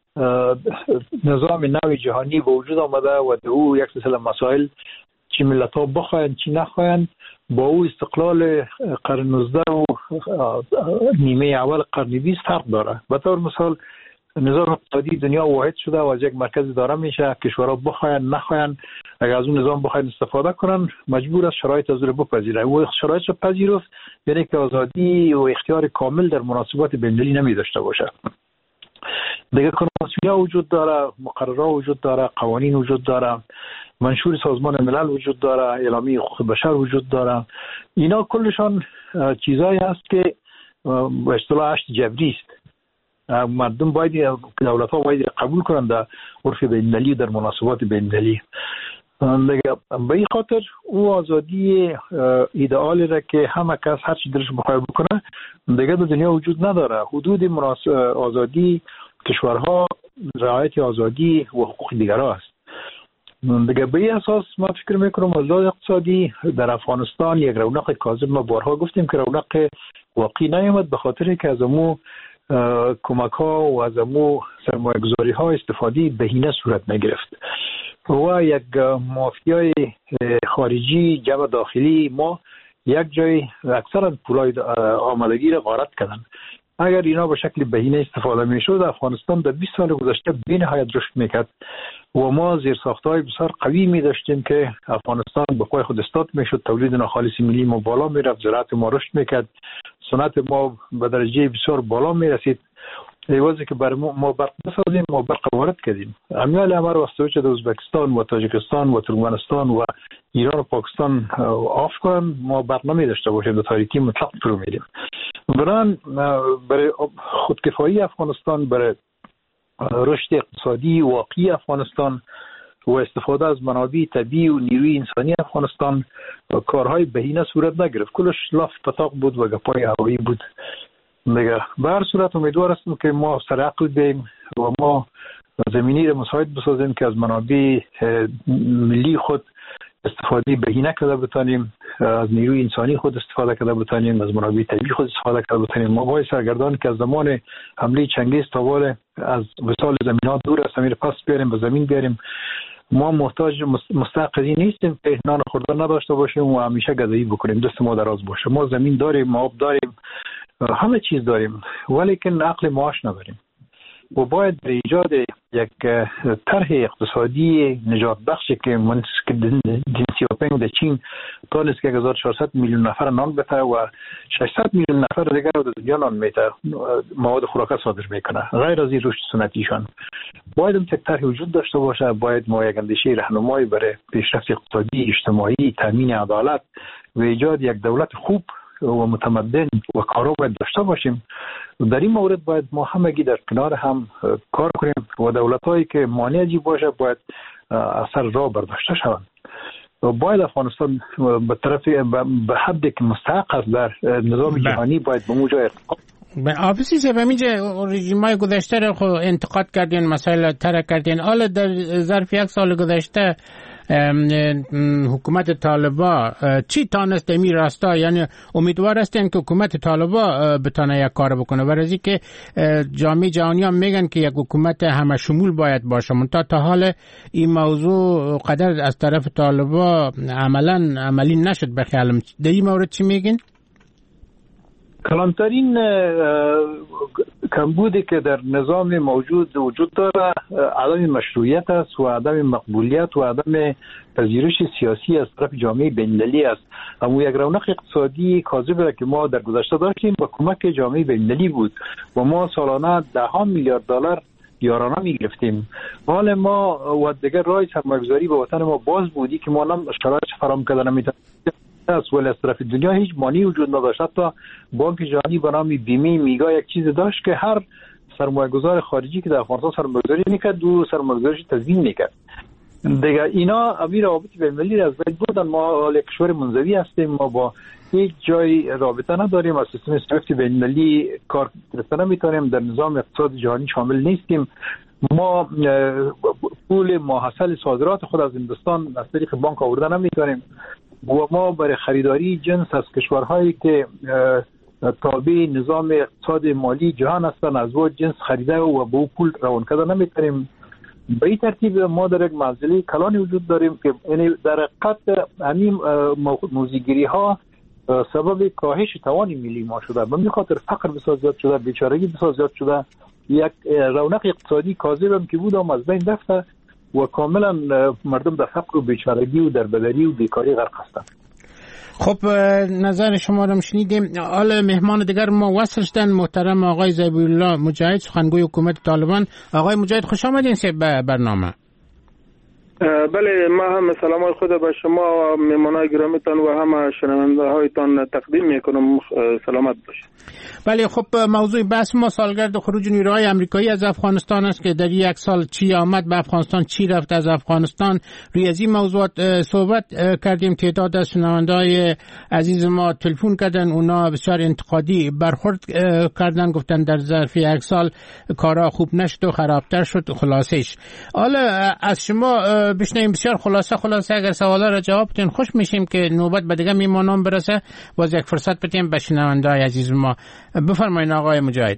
نظام نوی جهانی به وجود آمده و او یک سلسله مسائل چی ملت ها بخواین چی نخواین با او استقلال قرن نوزده و نیمه اول قرن بیست فرق داره. به طور مثال نظام اقتصادی دنیا واحد شده و از یک مرکز اداره میشه، کشورها بخواین نخواین اگر از اون نظام بخواین استفاده کنن مجبور است شرایط از رو بپذیره. و شرایط رو پذیرفت یعنی که آزادی و اختیار کامل در مناسبات بین‌المللی نمی داشته باشه. دیگه کنوانسیون‌ها وجود داره، مقررات وجود داره، قوانین وجود داره، منشور سازمان ملل وجود داره، اعلامیه حقوق بشر وجود داره. اینا کلشان چیزایی هست که به اصطلاح هشت جبری است. مردم باید، دولت‌ها باید قبول کنند در عرف بین‌المللی در مناسبات بین‌المللی. به این خاطر او آزادی ایدئالی را که همه کس هر چی دلش بخواد بکنه دیگه در دنیا وجود نداره. حدود مناسب آزادی کشورها رعایت آزادی و حقوق دیگرها است. دیگه به این اساس ما فکر میکنم آزادی اقتصادی در افغانستان یک رونق کاذب، ما بارها گفتیم که رونق واقعی نیامد به خاطر که از امو کمک ها و از امو سرمایه گذاری ها استفاده بهینه صورت نگرفت و یک مافیای خارجی جبهه داخلی ما یک جای اکثرا پولای آمدگی را غارت کردن. اگر اینا به شکل بهینه استفاده میشد افغانستان در بیست سال گذشته بی‌نهایت رشد میکرد و ما زیرساخت‌های بسیار قوی می داشتیم که افغانستان به پای خود استاد میشد، تولید ناخالص ملی ما بالا میرفت، زراعت ما رشد میکرد، صنعت ما به درجه بسیار بالا میرسید. ایوازی که بر ما برق بسازیم ما برق وارد کردیم. امیال امر واسطه چه در ازبکستان و تاجیکستان و ترکمنستان و ایران و پاکستان آف کنن ما برق نمی داشته باشیم، در تاریکی مطلق فرو میریم. بران برای خودکفایی افغانستان، برای رشد اقتصادی واقعی افغانستان و استفاده از منابع طبیعی و نیروی انسانی افغانستان کارهای بهینه صورت نگرفت. کلش لاف پتاق بود و گپای هوایی بود. دیگه به هر صورت امیدوار هستم که ما سر عقل بیم و ما زمینی رو مساعد بسازیم که از منابع ملی خود استفاده بهینه کرده بتانیم، از نیروی انسانی خود استفاده کرده بتانیم، از منابع طبیعی خود استفاده کرده بتانیم. ما باید سرگردان که از زمان حمله چنگیز تا حال از وصال زمینات دور است امیر پس بیاریم به زمین بیاریم. ما محتاج مستحقی نیستیم که نان خوردن نداشته باشیم و همیشه گدایی بکنیم دست ما دراز باشه. ما زمین داریم، ما آب داریم، همه چیز داریم، ولی که عقل معاش نداریم و باید به ایجاد یک طرح اقتصادی نجات بخشی که من که دن سیاپنگ در چین تانست که هزار و چهارصد میلیون نفر نان بته و ششصد میلیون نفر دیگر در دنیا نان میته، مواد خوراک صادر میکنه غیر از این رشد سنتیشان. باید هم یک طرح وجود داشته باشه. باید ما یک اندیشه راهنمایی برای پیشرفت اقتصادی، اجتماعی، تامین عدالت و ایجاد یک دولت خوب و متمدن و کارا باید داشته باشیم. در این مورد باید ما همگی در کنار هم کار کنیم و دولت‌هایی که مانعی باشه باید اثر را برداشته شوند. باید افغانستان به طرف به حدی که مستحق است در نظام جهانی باید به موجه ارتقا. آفیسی سه بمیجه رژیم‌های گذشته رو خود انتقاد کردین، مسائل ترک کردین. حالا در ظرف یک سال گذشته حکومت طالبان چی تانست امی راستا؟ یعنی امیدوار هستین که حکومت طالبان بتانه یک کار بکنه، برای که جامعه جهانی هم میگن که یک حکومت همه شمول باید باشه. منتها تا حال این موضوع قدر از طرف طالبان عملا عملی نشد. به خیالم در این مورد چی میگین؟ کلانترین کمبودی که در نظام موجود وجود داره عدم مشروعیت است و عدم مقبولیت و عدم پذیرش سیاسی از طرف جامعه بین‌المللی است. اما یک رونق اقتصادی کاذب را که ما در گذشته داشتیم با کمک جامعه بین‌المللی بود و ما سالانه ده ها میلیارد دلار یارانه میگرفتیم. حال ما و دیگر راه سرمایه‌گذاری به وطن ما باز بودی که ما هم شرایط فراهم کردن نمیتونیم است، ولی از طرف دنیا هیچ مانعی وجود نداشت. حتی بانک جهانی به نام بیمه میگا یک چیز داشت که هر سرمایه‌گذار خارجی که در افغانستان سرمایه‌گذاری میکرد دو سرمایه‌گذاریش تضمین میکرد. دیگه اینا امیر روابط بین‌المللی از بین بودن. ما حال کشور منزوی هستیم، ما با هیچ جای رابطه نداریم، از سیستم سویفت بین‌المللی کار گرفتن نمیتونیم، در نظام اقتصاد جهانی شامل نیستیم. ما پول ماحصل صادرات خود از هندوستان از طریق بانک آوردن نمیتونیم و ما برای خریداری جنس از کشورهایی که تابع نظام اقتصاد مالی جهان هستند از او جنس خریده و به او پول روان کردن نمیتونیم. به این ترتیب ما در یک منزله کلانی وجود داریم که یعنی در حقیقت همین موزیگیری ها سبب کاهش توان ملی ما شده. به خاطر فقر بسیار زیاد شده، بیچارگی بسیار زیاد شده، یک رونق اقتصادی کاذب هم که بود هم از بین رفته و کاملا مردم در فقر و بیچارگی و در بدری و بیکاری غرق هستند. خب نظر شما رو شنیدیم. حالا مهمان دیگر ما وصل شدن، محترم آقای ذبیح‌الله مجاهد، سخنگوی حکومت طالبان. آقای مجاهد خوش آمدین به برنامه. بله، ما هم سلام خود به شما مهمانای گرامیتان و همه شنونده هایتان تقدیم میکنم. سلامت باشید. بله، خب موضوع بحث ما سالگرد خروج نیروهای آمریکایی از افغانستان است که در یک سال چی آمد به افغانستان، چی رفت از افغانستان. روی از این موضوعات صحبت کردیم. تعداد از شنونده‌های عزیز ما تلفن کردن، اونا بسیار انتقادی برخورد کردن، گفتن در ظرف یک سال کارا خوب نشد و خرابتر شد. خلاصش حالا از شما بشنویم بسیار خلاصه خلاصه اگر سوالا را جواب بدین خوش میشیم که نوبت به دیگه میمانان برسه. باز یک فرصت بدیم به شنونده‌های عزیز ما. بفرمایید آقای مجاهد.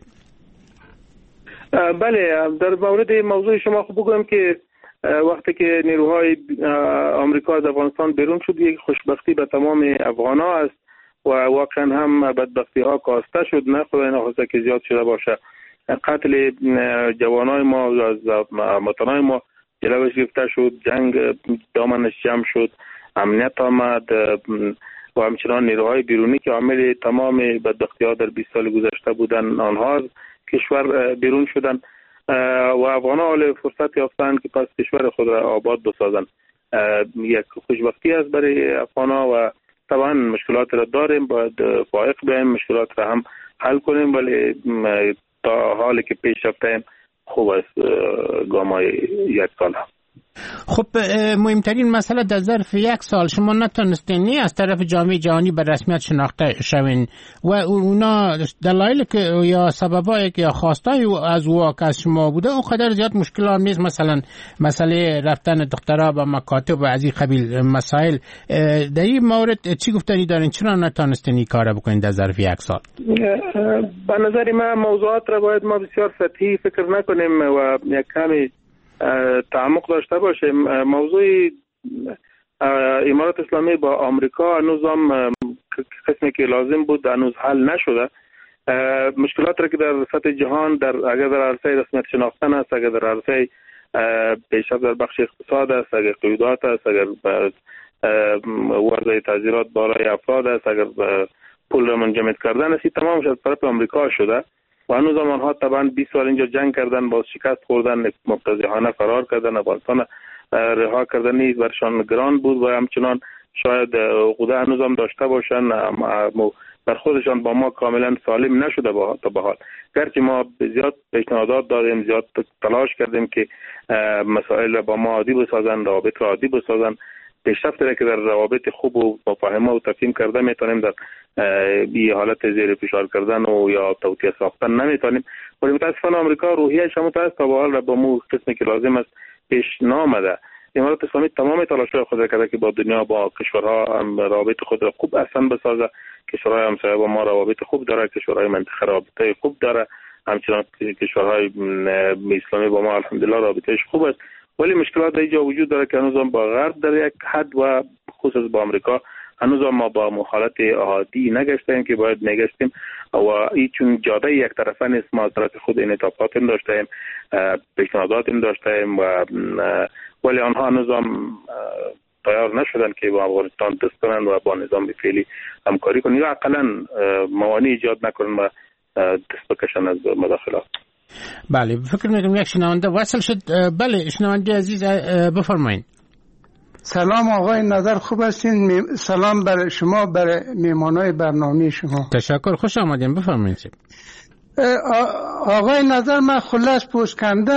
بله، در مورد موضوع شما خوب بگم که وقتی که نیروهای آمریکا از افغانستان بیرون شد یک خوشبختی به تمام افغان‌ها است و واقعا هم بدبختی ها کاسته شد، نه خدای نخواسته که زیاد شده باشه. قتل جوانای ما از مطنای ما جلوش گرفته شد، جنگ دامنش جمع شد، امنیت آمد و همچنان نیروهای بیرونی که عامل تمام بدبختی‌ها در بیست سال گذشته بودن آنها کشور بیرون شدن و افغان‌ها حال فرصت یافتند که پس کشور خود را آباد بسازند. یک خوشبختی است برای افغان‌ها و طبعا مشکلات را داریم، باید فائق بیاییم، مشکلات را هم حل کنیم، ولی تا حالی که پیش رفتیم خوب است. گامای یک سال هم خب مهمترین مسئله در ظرف یک سال شما نتونستین از طرف جامعه جهانی به رسمیت شناخته شوین و اونا دلایل که یا سببایی که یا خواستای از واقع از شما بوده او قدر زیاد مشکل هم نیست. مثلا مسئله رفتن دخترها به مکاتب و از این قبیل مسائل. در این مورد چی گفتنی دارین؟ چرا نتونستین این کار بکنین در ظرف یک سال؟ به نظر من موضوعات را باید ما بسیار سطحی فکر نکنیم و یک کمی تعمق داشته باشه. موضوع امارات اسلامی با آمریکا هنوز هم قسمی که لازم بود هنوز حل نشده. مشکلات را که در سطح جهان در اگر در عرصه رسمیت شناختن است، اگر در عرصه پیشرفت در بخش اقتصاد است، اگر قیودات است، اگر وضع تعزیرات بالای افراد است، اگر پول را منجمد کردن است، تمامش از طرف آمریکا شده و هنوز هم آنها طبعا بیست سال اینجا جنگ کردن، باز شکست خوردن، مبتذلانه فرار کردن، افغانستان رها کردن نیز برشان گران بود و همچنان شاید عقده هنوز هم داشته باشن، بر خودشان با ما کاملا سالم نشده با تا به حال. گرچه ما زیاد پیشنهادات دادیم، زیاد تلاش کردیم که مسائل با ما عادی بسازن، روابط را عادی بسازن. پیشرفت را که در روابط خوب و مفاهمه و تفهیم کرده میتونیم در این حالت زیر فشار کردن و یا توطئه ساختن نمیتونیم. ولی متاسفانه آمریکا روحیه‌اش هم هست تا به حال با مو قسمی که لازم است پیش نامده. امارات اسلامی تمام تلاش‌های خود را کرده که با دنیا با کشورها هم روابط خود را خوب احسن بسازه. کشورهای همسایه با ما روابط خوب داره، کشورهای منطقه روابط خوب داره، همچنان کشورهای اسلامی با ما الحمدلله رابطه‌اش خوب است. ولی مشکلات اینجا وجود داره که هنوز با غرب در یک حد و خصوصا با آمریکا هنوز ما با حالت عادی نگشتیم که باید نگشتیم و این چون جاده یک طرفه نیست. ما از طرف خود انعطافات داشتیم، پیشنهادات داشتیم و ولی آنها هنوز هم تیار نشدن که با افغانستان دست کنند و با نظام فعلی همکاری کنند یا حداقل موانع ایجاد نکنند و دست بکشن از مداخلات. بله، فکر می‌کنم یک شنونده وصل شد. بله شنونده عزیز بفرمایید. سلام آقای نظر، خوب هستین؟ سلام بر شما، بر میهمانای برنامه شما. تشکر، خوش آمدین، بفرمایید. آقای نظر، من خلاص پوست کنده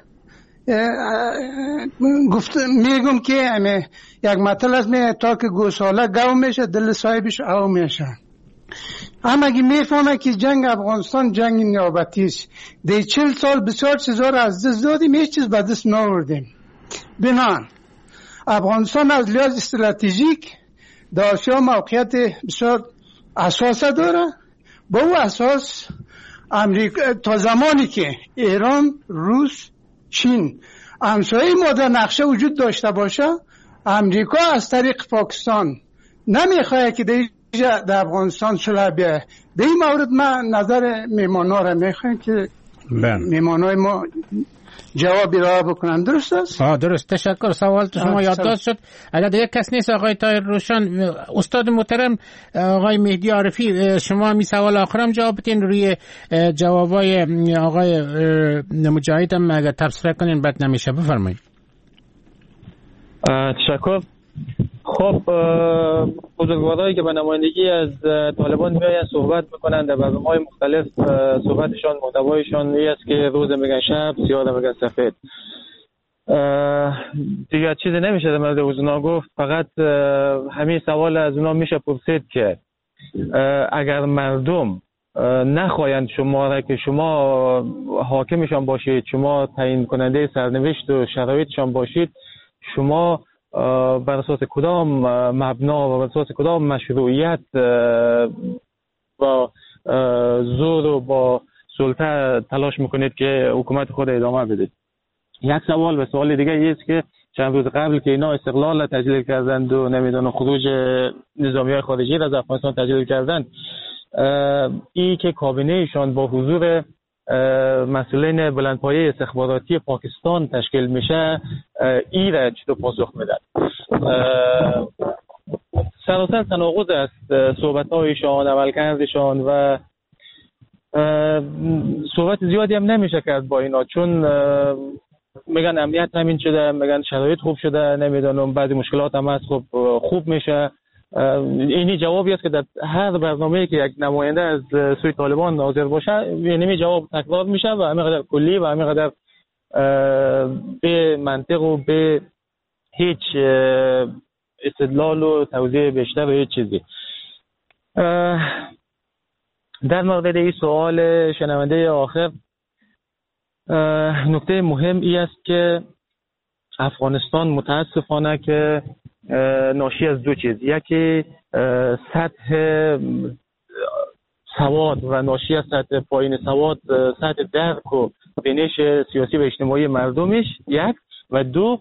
گفت میگم که یک مطلب است، می تا که گوساله گاو میشه دل صاحبش او میشه. اما اگه میفهمه که جنگ افغانستان جنگ نیابتی است، دی چل سال بسیار چیزا را از دست دادیم، هیچ چیز به دست نآوردیم. بنان افغانستان از لحاظ استراتژیک در آسیا موقعیت بسیار اساسه داره. با او اساس امریکا تا زمانی که ایران، روس، چین همسایه ما در نقشه وجود داشته باشه، امریکا از طریق پاکستان نمیخواد که در افغانستان صلح بیاید. در این مورد من نظر میمانا را میخوایم که میمانای ما جوابی را بکنن. درست است؟ آه درست، تشکر. سوال تو شما یادداشت شد. اگر دیگه کس نیست آقای طاهر روشن، استاد محترم آقای مهدی عارفی، شما می سوال آخرم جواب بدین، روی جوابای آقای مجاهد هم اگر تبصره کنین بد نمیشه. بفرمایید. تشکر. خب بزرگوارایی که به نمایندگی از طالبان میاین صحبت میکنند در برنامه‌های مختلف، صحبتشان محتوایشان این است که روز میگن شب، سیاه میگن سفید. دیگه چیزی نمیشه در مورد اونا گفت. فقط همین سوال از اونا میشه پرسید که اگر مردم نخواهند شما را که شما حاکمشان باشید، شما تعیین کننده سرنوشت و شرایطشان باشید، شما بر اساس کدام مبنا و بر اساس کدام مشروعیت با زور و با سلطه تلاش میکنید که حکومت خود ادامه بدید؟ یک سوال. و سوال دیگه است که چند روز قبل که اینا استقلال تجلیل کردند و نمیدونم خروج نظامیای خارجی را از افغانستان تجلیل کردند، ای که کابینه ایشان با حضور مسئولین بلندپایه استخباراتی پاکستان تشکیل میشه، ای را چطور پاسخ میدن؟ سراسر تناقض است صحبت‌هایشان، عملکردشان و صحبت زیادی هم نمیشه کرد با اینا، چون میگن امنیت همین شده، میگن شرایط خوب شده، نمیدونم بعضی مشکلات هم هست، خب خوب میشه. اینی جوابی است که در هر برنامه‌ای که یک نماینده از سوی طالبان حاضر باشه، یعنی جواب تکرار میشه و همینقدر کلی و همینقدر به منطق و به هیچ استدلال و توضیح بیشتر و هیچ چیزی. در مورد این سوال شنونده آخر، نکته مهم ای است که افغانستان متاسفانه که ناشی از دو چیز، یکی سطح سواد و ناشی از سطح پایین سواد، سطح درک و بینش سیاسی و اجتماعی مردمش یک، و دو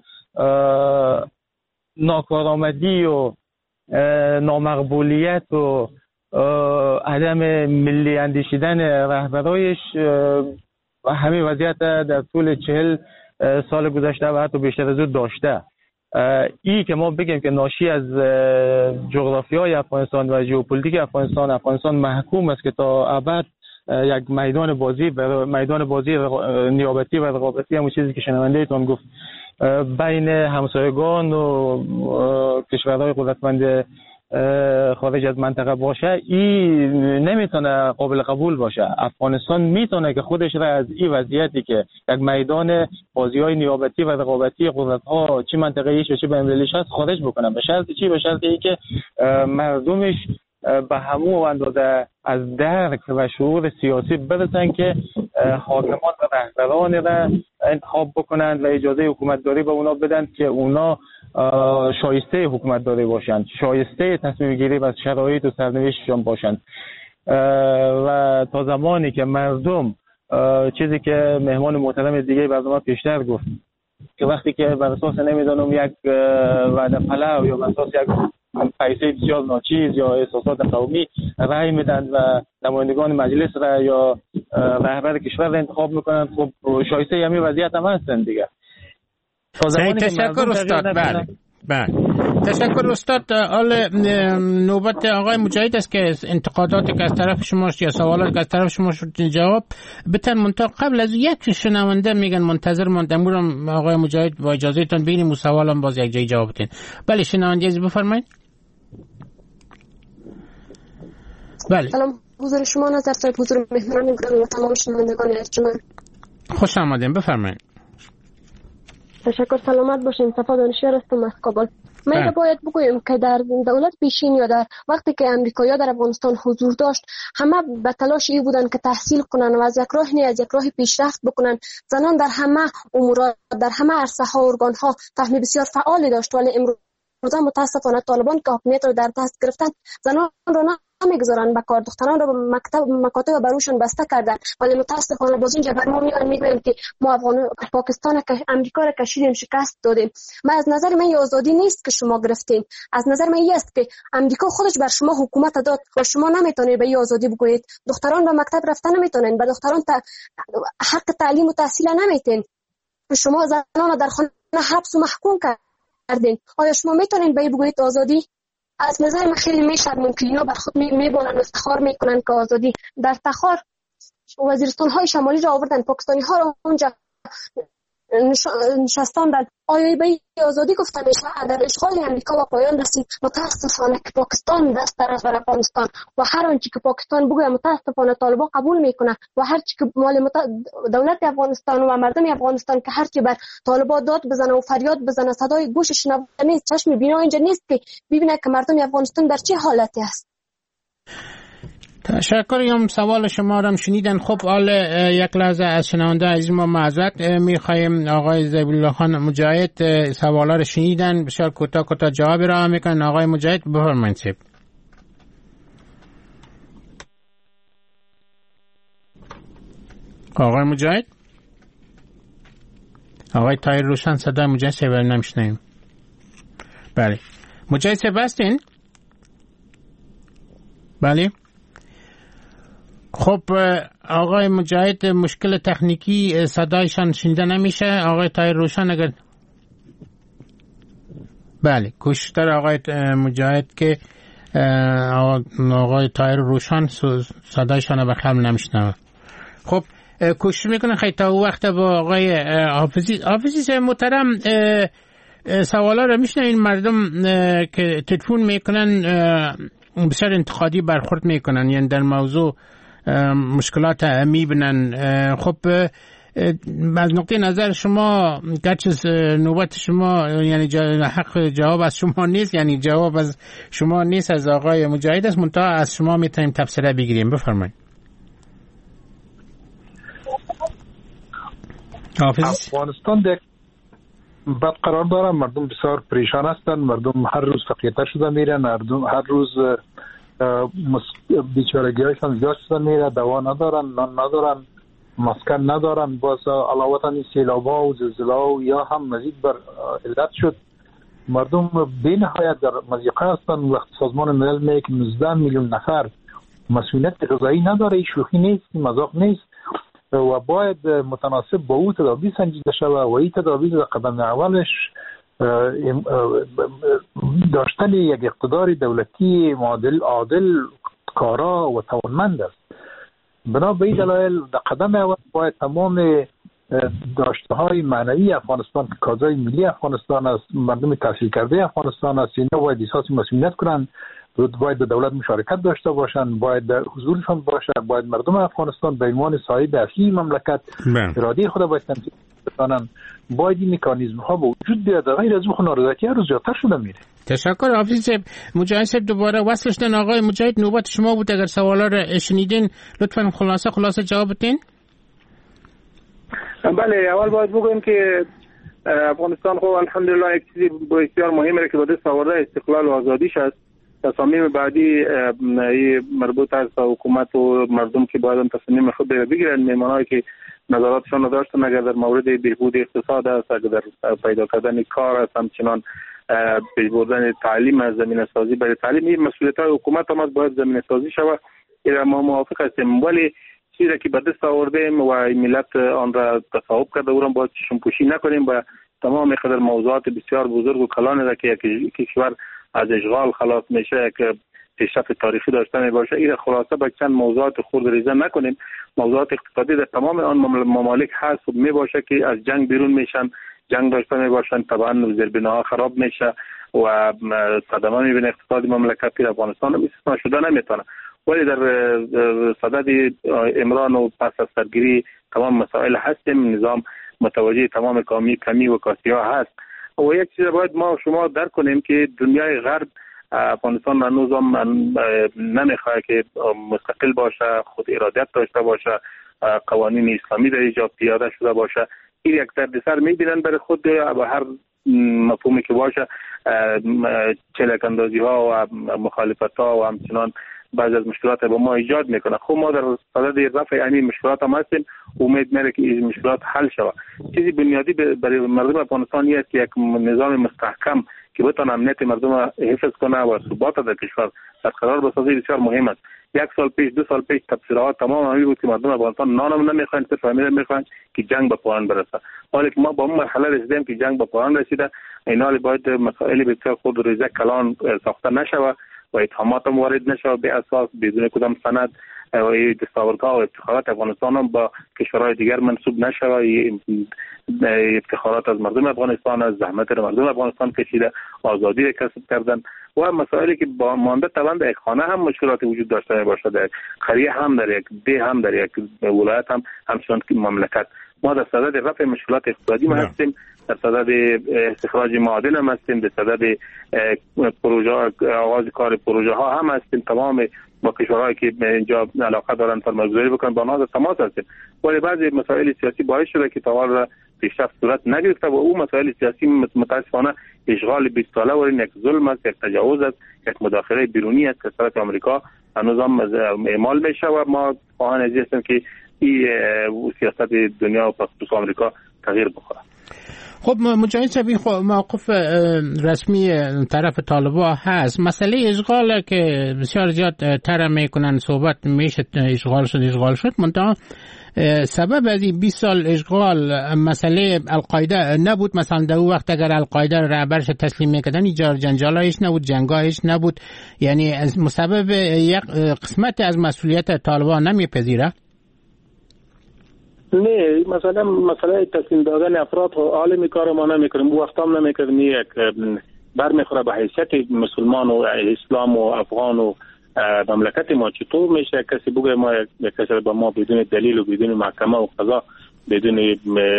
ناکارآمدی و نامقبولیت و عدم ملی اندیشیدن رهبرایش و همین وضعیت در طول چهل سال گذشته و حتی بیشتر از اون داشته. ای که ما بگیم که ناشی از جغرافیای افغانستان و ژئوپلیتیک افغانستان، افغانستان محکوم است که تا ابد یک میدان بازی میدان بازی نیابتی و رقابتی، همون چیزی که شنوندهتون گفت، بین همسایگان و کشورهای قدرتمند خارج از منطقه باشه، این نمیتونه قابل قبول باشه. افغانستان میتونه که خودش را از این وضعیتی که یک میدان بازی‌های نیابتی و رقابتی قدرت‌ها چه منطقه‌ایش و چه بین‌المللیش هست خارج بکنه. به شرطی چی؟ به شرطی که مردمش به همون اندازه از درک و شعور سیاسی برسن که حاکمان و رهبران را انتخاب بکنند و اجازه حکومت داری به اونا بدن که اونا شایسته حکومت داری باشند، شایسته تصمیم گیری و شرایط و سرنوشتشان باشند. و تا زمانی که مردم، چیزی که مهمان محترم دیگه برنامه پیشتر گفت، که وقتی که بر اساس نمیدونم یک وعده پلو یا بر اساس یک پیسه بسیار ناچیز یا احساسات قومی رأی میدن و نمایندگان مجلس را یا رهبر کشور را انتخاب میکنن. خب شایسته همین وضعیت هم هستن دیگه. تشکر استاد. بله بله تشکر استاد. حال نوبت آقای مجاهد است که انتقاداتی که از طرف شما یا سوالات که از طرف شما شد جواب بتن. منتها قبل از یک شنونده میگن منتظر ماندم. آقای مجاهد با اجازهتون بینیم و سوالم باز یک جای جواب بدین. بله شنونده از بفرمایید. بله سلام حضور شما، نظر صاحب، حضور مهمانان گرامی و تمام شنوندگان ارجمند، خوش آمدین. بفرمایید. تشکر. سلامت باشین. صفا دانشور هستم از کابل. من باید بگویم که در دولت پیشین یا در وقتی که امریکایی‌ها در افغانستان حضور داشت، همه به تلاش ای بودن که تحصیل کنن و از یک راه نه از یک راه پیشرفت بکنن. زنان در همه امورات، در همه عرصه ها، ارگان ها فهم بسیار فعالی داشت، ولی امروز متاسفانه طالبان که حاکمیت رو در دست گرفتن، زنان رو نه میگذارن به کار، دختران رو به مکتب مکاتب بروشون بسته کردن. ولی متاسفانه باز اینجا بر ما میان میگویم که ما افغان پاکستان که امریکا را کشیدیم، شکست دادیم. من از نظر من آزادی نیست که شما گرفتین، از نظر من این است که امریکا خودش بر شما حکومت داد و شما نمیتونید به این آزادی بگویید. دختران به مکتب رفتن نمیتونن، به دختران تا حق تعلیم و تحصیل نمیتین. شما زنان در خانه حبس و محکوم کردین. آیا شما میتونین به این بگویید آزادی؟ از نظر من خیلی میشرمم که اینا بر خود میبونن و افتخار میکنن که آزادی. در تخار وزیرستان های شمالی را آوردن، پاکستانی ها را اونجا نشستاندن. آیا به آزادی گفتن میشه؟ در اشغال امریکا و پایان رسید. متاسفانه که پاکستان دست در از افغانستان و هر آنچه که پاکستان بگه متاسفانه طالبان قبول میکنه و هر چی که مال مت... دولت افغانستان و مردم افغانستان که هر چی بر طالبان داد بزنه و فریاد بزنه، صدای گوش شنونده نیست، چشم بینا اینجا نیست که ببینه که مردم افغانستان در چه حالتی است. تشکر. یم سوال شما را شنیدن. خب حال یک لحظه از شنونده عزیز ما معذرت میخوایم. آقای ذبیح خان مجاهد سوالا را شنیدن، بسیار کوتاه کوتاه جواب را میکنن. آقای مجاهد بفرمایید. آقای مجاهد، آقای طاهر روشن صدای مجاهد سیبر نمیشنیم. بله مجاهد سیبر هستین؟ بله. خب آقای مجاهد مشکل تکنیکی صدایشان شنیده نمیشه. آقای طاهر روشن اگر بله کوشش داره آقای مجاهد که آقای طاهر روشن صدایشان به خم نمیشنوه. خب کوشش میکنه خیلی تا وقت با آقای حافظی حافظی محترم سوالا رو میشنوین. مردم که تلفن میکنن بسیار انتقادی برخورد میکنن، یعنی در موضوع مشکلات میبینن. خب از نقطه نظر شما گرچه نوبت شما یعنی حق جواب از شما نیست، یعنی جواب از شما نیست، از آقای مجاهد است، منتها از شما میتونیم تبصره بگیریم. بفرمایید. افغانستان دیگه بد قرار داره، مردم بسیار پریشان هستند، مردم هر روز فقیرتر شده میرن، مردم هر روز بیچارگی هایشان زیاد شده میره، دوا ندارن، نان ندارن، مسکن ندارن. باز علاوه این سیلاب‌ها و زلزله‌ها یا هم مزید بر علت شد. مردم بی نهایت در مضیقه هستند. وقت سازمان ملل میگه که نوزده میلیون نفر مسئولیت غذایی نداره، این شوخی نیست، این مذاق نیست و باید متناسب با او تدابیر سنجیده شود و این تدابیر در قدم اولش داشتن یک اقتدار دولتی معادل عادل کارا و توانمند است. بنا به این دلایل در قدم اول باید تمام داشته های معنوی افغانستان که کازای ملی افغانستان است، مردم تحصیل کرده افغانستان است، اینا باید احساس مسئولیت کنند، باید به دولت مشارکت داشته باشند، باید در حضورشان باشه، باید مردم افغانستان به عنوان صاحب اصلی مملکت اراده خود باید تمثیل بکنند. باید این مکانیزم ها به وجود بیاد. غیر از اون نارضایتی هر روز زیادتر شده میره. تشکر. حافظ صاحب مجاهد صاحب دوباره وصل شدن. آقای مجاهد نوبت شما بود، اگر سوالا رو شنیدین لطفا خلاصه خلاصه جواب بدین. بله اول باید بگویم که افغانستان خب الحمدلله یک چیزی بسیار مهمه که بده سواره استقلال و آزادیش است. تصامیم بعدی مربوط است به حکومت و مردم که باید تصمیم خود بگیرن. میمانایی که نظراتشان داشتن اگر در مورد بهبود اقتصاد است، اگر در پیدا کردن کار است، همچنان به بردن تعلیم از زمینه سازی برای تعلیم، این مسئولیت های حکومت هم باید زمینه سازی شود. این ما موافق هستیم، ولی چیزی که به دست آوردیم و ملت آن را تصاحب کرده او را باید چشم پوشی نکنیم و تمام قدر موضوعات بسیار بزرگ و کلان را که یک کشور از اشغال خلاص میشه که پیشرفت تاریخی داشته می باشه، این خلاصه به چند موضوعات خرد ریزه نکنیم. موضوعات اقتصادی در تمام آن ممالک هست و می باشه که از جنگ بیرون میشن، جنگ داشته می باشن، طبعا زیربناها خراب میشه و صدمه میبینه اقتصادی مملکت. که افغانستان هم استثنا شده نمیتونه، ولی در صدد عمران و پس از سرگیری تمام مسائل هستیم. نظام متوجه تمام کمی کمی و کاسی ها هست و یک چیز باید ما شما درک کنیم که دنیای غرب افغانستان هنوز هم نمیخواد که مستقل باشه، خود ارادت داشته باشه، قوانین اسلامی در اینجا پیاده شده باشه. این یک دردسر میبینن برای خود و هر مفهومی که باشه چلک اندازی ها و مخالفت ها و همچنان بعضی از مشکلات با ما ایجاد میکنه. خب ما در صدد رفع این مشکلات هم هستیم، امید میره که این مشکلات حل شود. چیزی بنیادی برای مردم افغانستان است که یک نظام مستحکم که بتونه امنیت مردم حفظ کنه و ثبات در کشور برقرار بسازه بسیار مهم است. یک سال پیش، دو سال پیش تفسیرات تمام همین بود که مردم افغانستان نانم نمیخواین، صرف همین میخواین که جنگ به پایان برسه. حالا که ما با اون مرحله رسیدیم که جنگ به پایان رسیده، اینا باید مسائل بسیار خود و ریزه کلان ساخته نشود و اتهامات هم وارد نشود به اساس بدون کدام سند و دستاوردها و افتخارات افغانستان هم با کشورهای دیگر منسوب نشود. افتخارات از مردم افغانستان، از زحمت مردم افغانستان کشیده، آزادی را کسب کردن و مسائلی که با مانده طبعا در یک خانه هم مشکلات وجود داشته باشه، در قریه هم، در یک ده هم، در یک ولایت هم، همچنان که مملکت. ما در صدد رفع مشکلات اقتصادی ما هستیم، در صدد استخراج معادن هم هستیم، در صدد پروژه آغاز کار پروژه ها هم هستیم. تمام با کشورهایی که اینجا علاقه دارن سرمایه‌گذاری بکنن با ما در تماس هستیم، ولی بعضی مسائل سیاسی باعث شده که تا حال پیشرفت صورت نگرفته و اون مسائل سیاسی متاسفانه اشغال بیست ساله و یک ظلم است، یک تجاوز است، یک مداخله بیرونی است که طرف آمریکا هنوز هم اعمال میشه و ما خواهان از هستیم که این سیاست دنیا و خصوص آمریکا تغییر بکنه. خب مجاهد صاحب، خب موقف رسمی طرف طالبان هست. مسئله اشغال که بسیار زیاد طرح میکنن، صحبت میشه اشغال شد اشغال شد منتها سبب از این بیست سال اشغال مسئله القاعده نبود. مثلا در اون وقت اگر القاعده رهبرش تسلیم میکردن ایجار جنجالایش نبود، جنگایش نبود، یعنی از مسبب یک قسمت از مسئولیت طالبان نمیپذیره. نه، مثلا مسئله تسلیم دادن افراد عالمی کار ما نمیکنیم، او وقت هم نمیکنیم. یک برمیخوره به حیثیت مسلمان و اسلام و افغان و مملکت ما. چطور میشه کسی بگه ما یک کسی به ما بدون دلیل و بدون محکمه و قضا، بدون یک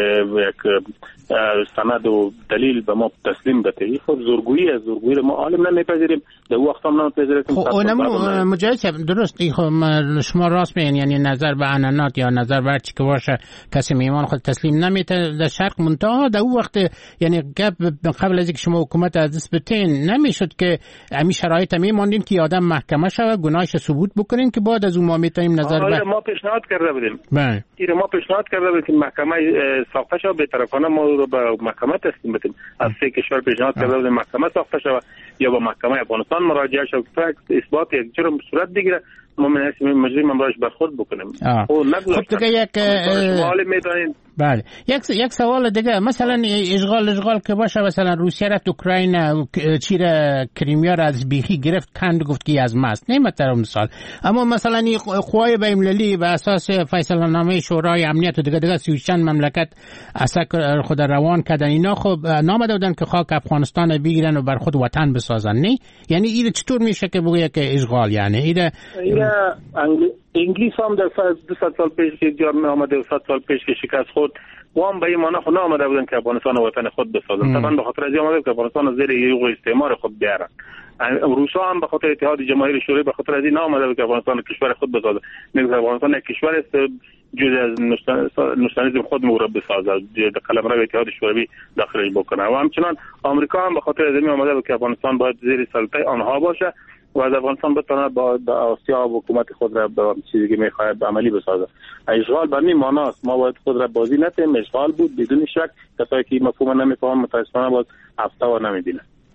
سند و دلیل به ما تسلیم بده؟ خب زورگویی از زورگویی ما عالم نمیپذیریم، در وقت هم نمیپذیریم. خب اونم مجاهد صاحب درست، خب شما راست میگین، یعنی نظر به عنانات یا نظر به چی که باشه کسی میمان خود تسلیم نمیته در شرق منتها در اون وقت، یعنی قبل از اینکه شما حکومت از دست بتین نمیشد که همین شرایط میماندین که آدم محکمه شود گناهش ثبوت بکنین که بعد از اون ما میتونیم نظر به ما پیشنهاد کرده بودیم. بله این ما پیشنهاد کرده بودیم که محکمه ساخته شود، به طرفانه ما رو به محکمه تسلیم بدیم. از سه کشور پیشنهاد کرده بودیم محکمه ساخته شود یا با محکمه افغانستان مراجعه شود که اثبات یک جرم صورت بگیره، ما من مجرم امراش برخورد بکنیم. خب دیگه یک سوال میدونین. بله یک یک سوال دیگه، مثلا اشغال اشغال که باشه، مثلا روسیه رفت اوکراین چیره کریمیا را از بیخی گرفت کند گفت که از ماست، نه مثلا مثال. اما مثلا این قوای بین المللی به اساس فیصله نامه شورای امنیت و دیگه دیگه سی و چند مملکت اسا خود روان کردن، اینا خب نامده بودن که خاک افغانستان بگیرن و بر خود وطن بسازن. نه یعنی این چطور میشه که بگه که اشغال؟ یعنی این انگلیس هم در دویست سال پیش که جام آمده و صد سال پیش که شکست خود و هم به این معنی خود نامده بودن که افغانستان وطن خود بسازن. طبعا به خاطر از این آمده که افغانستان زیر یوغ استعمار خود بیارن. روسا هم به خاطر اتحاد جماهیر شوروی به خاطر از این نامده بود که افغانستان کشور خود بسازه. میگه افغانستان یک کشور است جز از نشنالیسم خود مورا بسازه، در قلمرو اتحاد شوروی داخلش بکنه. و همچنان آمریکا هم به خاطر از این آمده بود که افغانستان باید زیر سلطه آنها باشه و از افغانستان بتونه با آسیا و حکومت خود را به چیزی که میخواد به عملی بسازه. اشغال به این معنی است ما باید خود را بازی نتیم. اشغال بود بدون شک، کسایی که مفهوم نمیفهمن متاسفانه باید هفته و نمیدینه.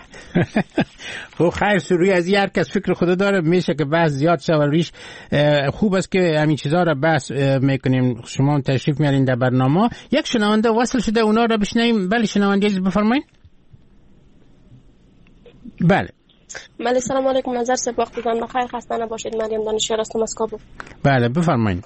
خب خیر سروی از هر کس فکر خود داره، میشه که بحث زیاد شد و ریش خوب است که همین چیزها را بحث میکنیم. شما تشریف میارین در برنامه. یک شنونده وصل شده، اونا را بشنویم. بله شنونده بفرمایید. بله بله سلام علیکم. نظر سپ وقتتان بخیر، خسته نباشید. مریم دانشیار هستم از کابل. بله بفرمایید.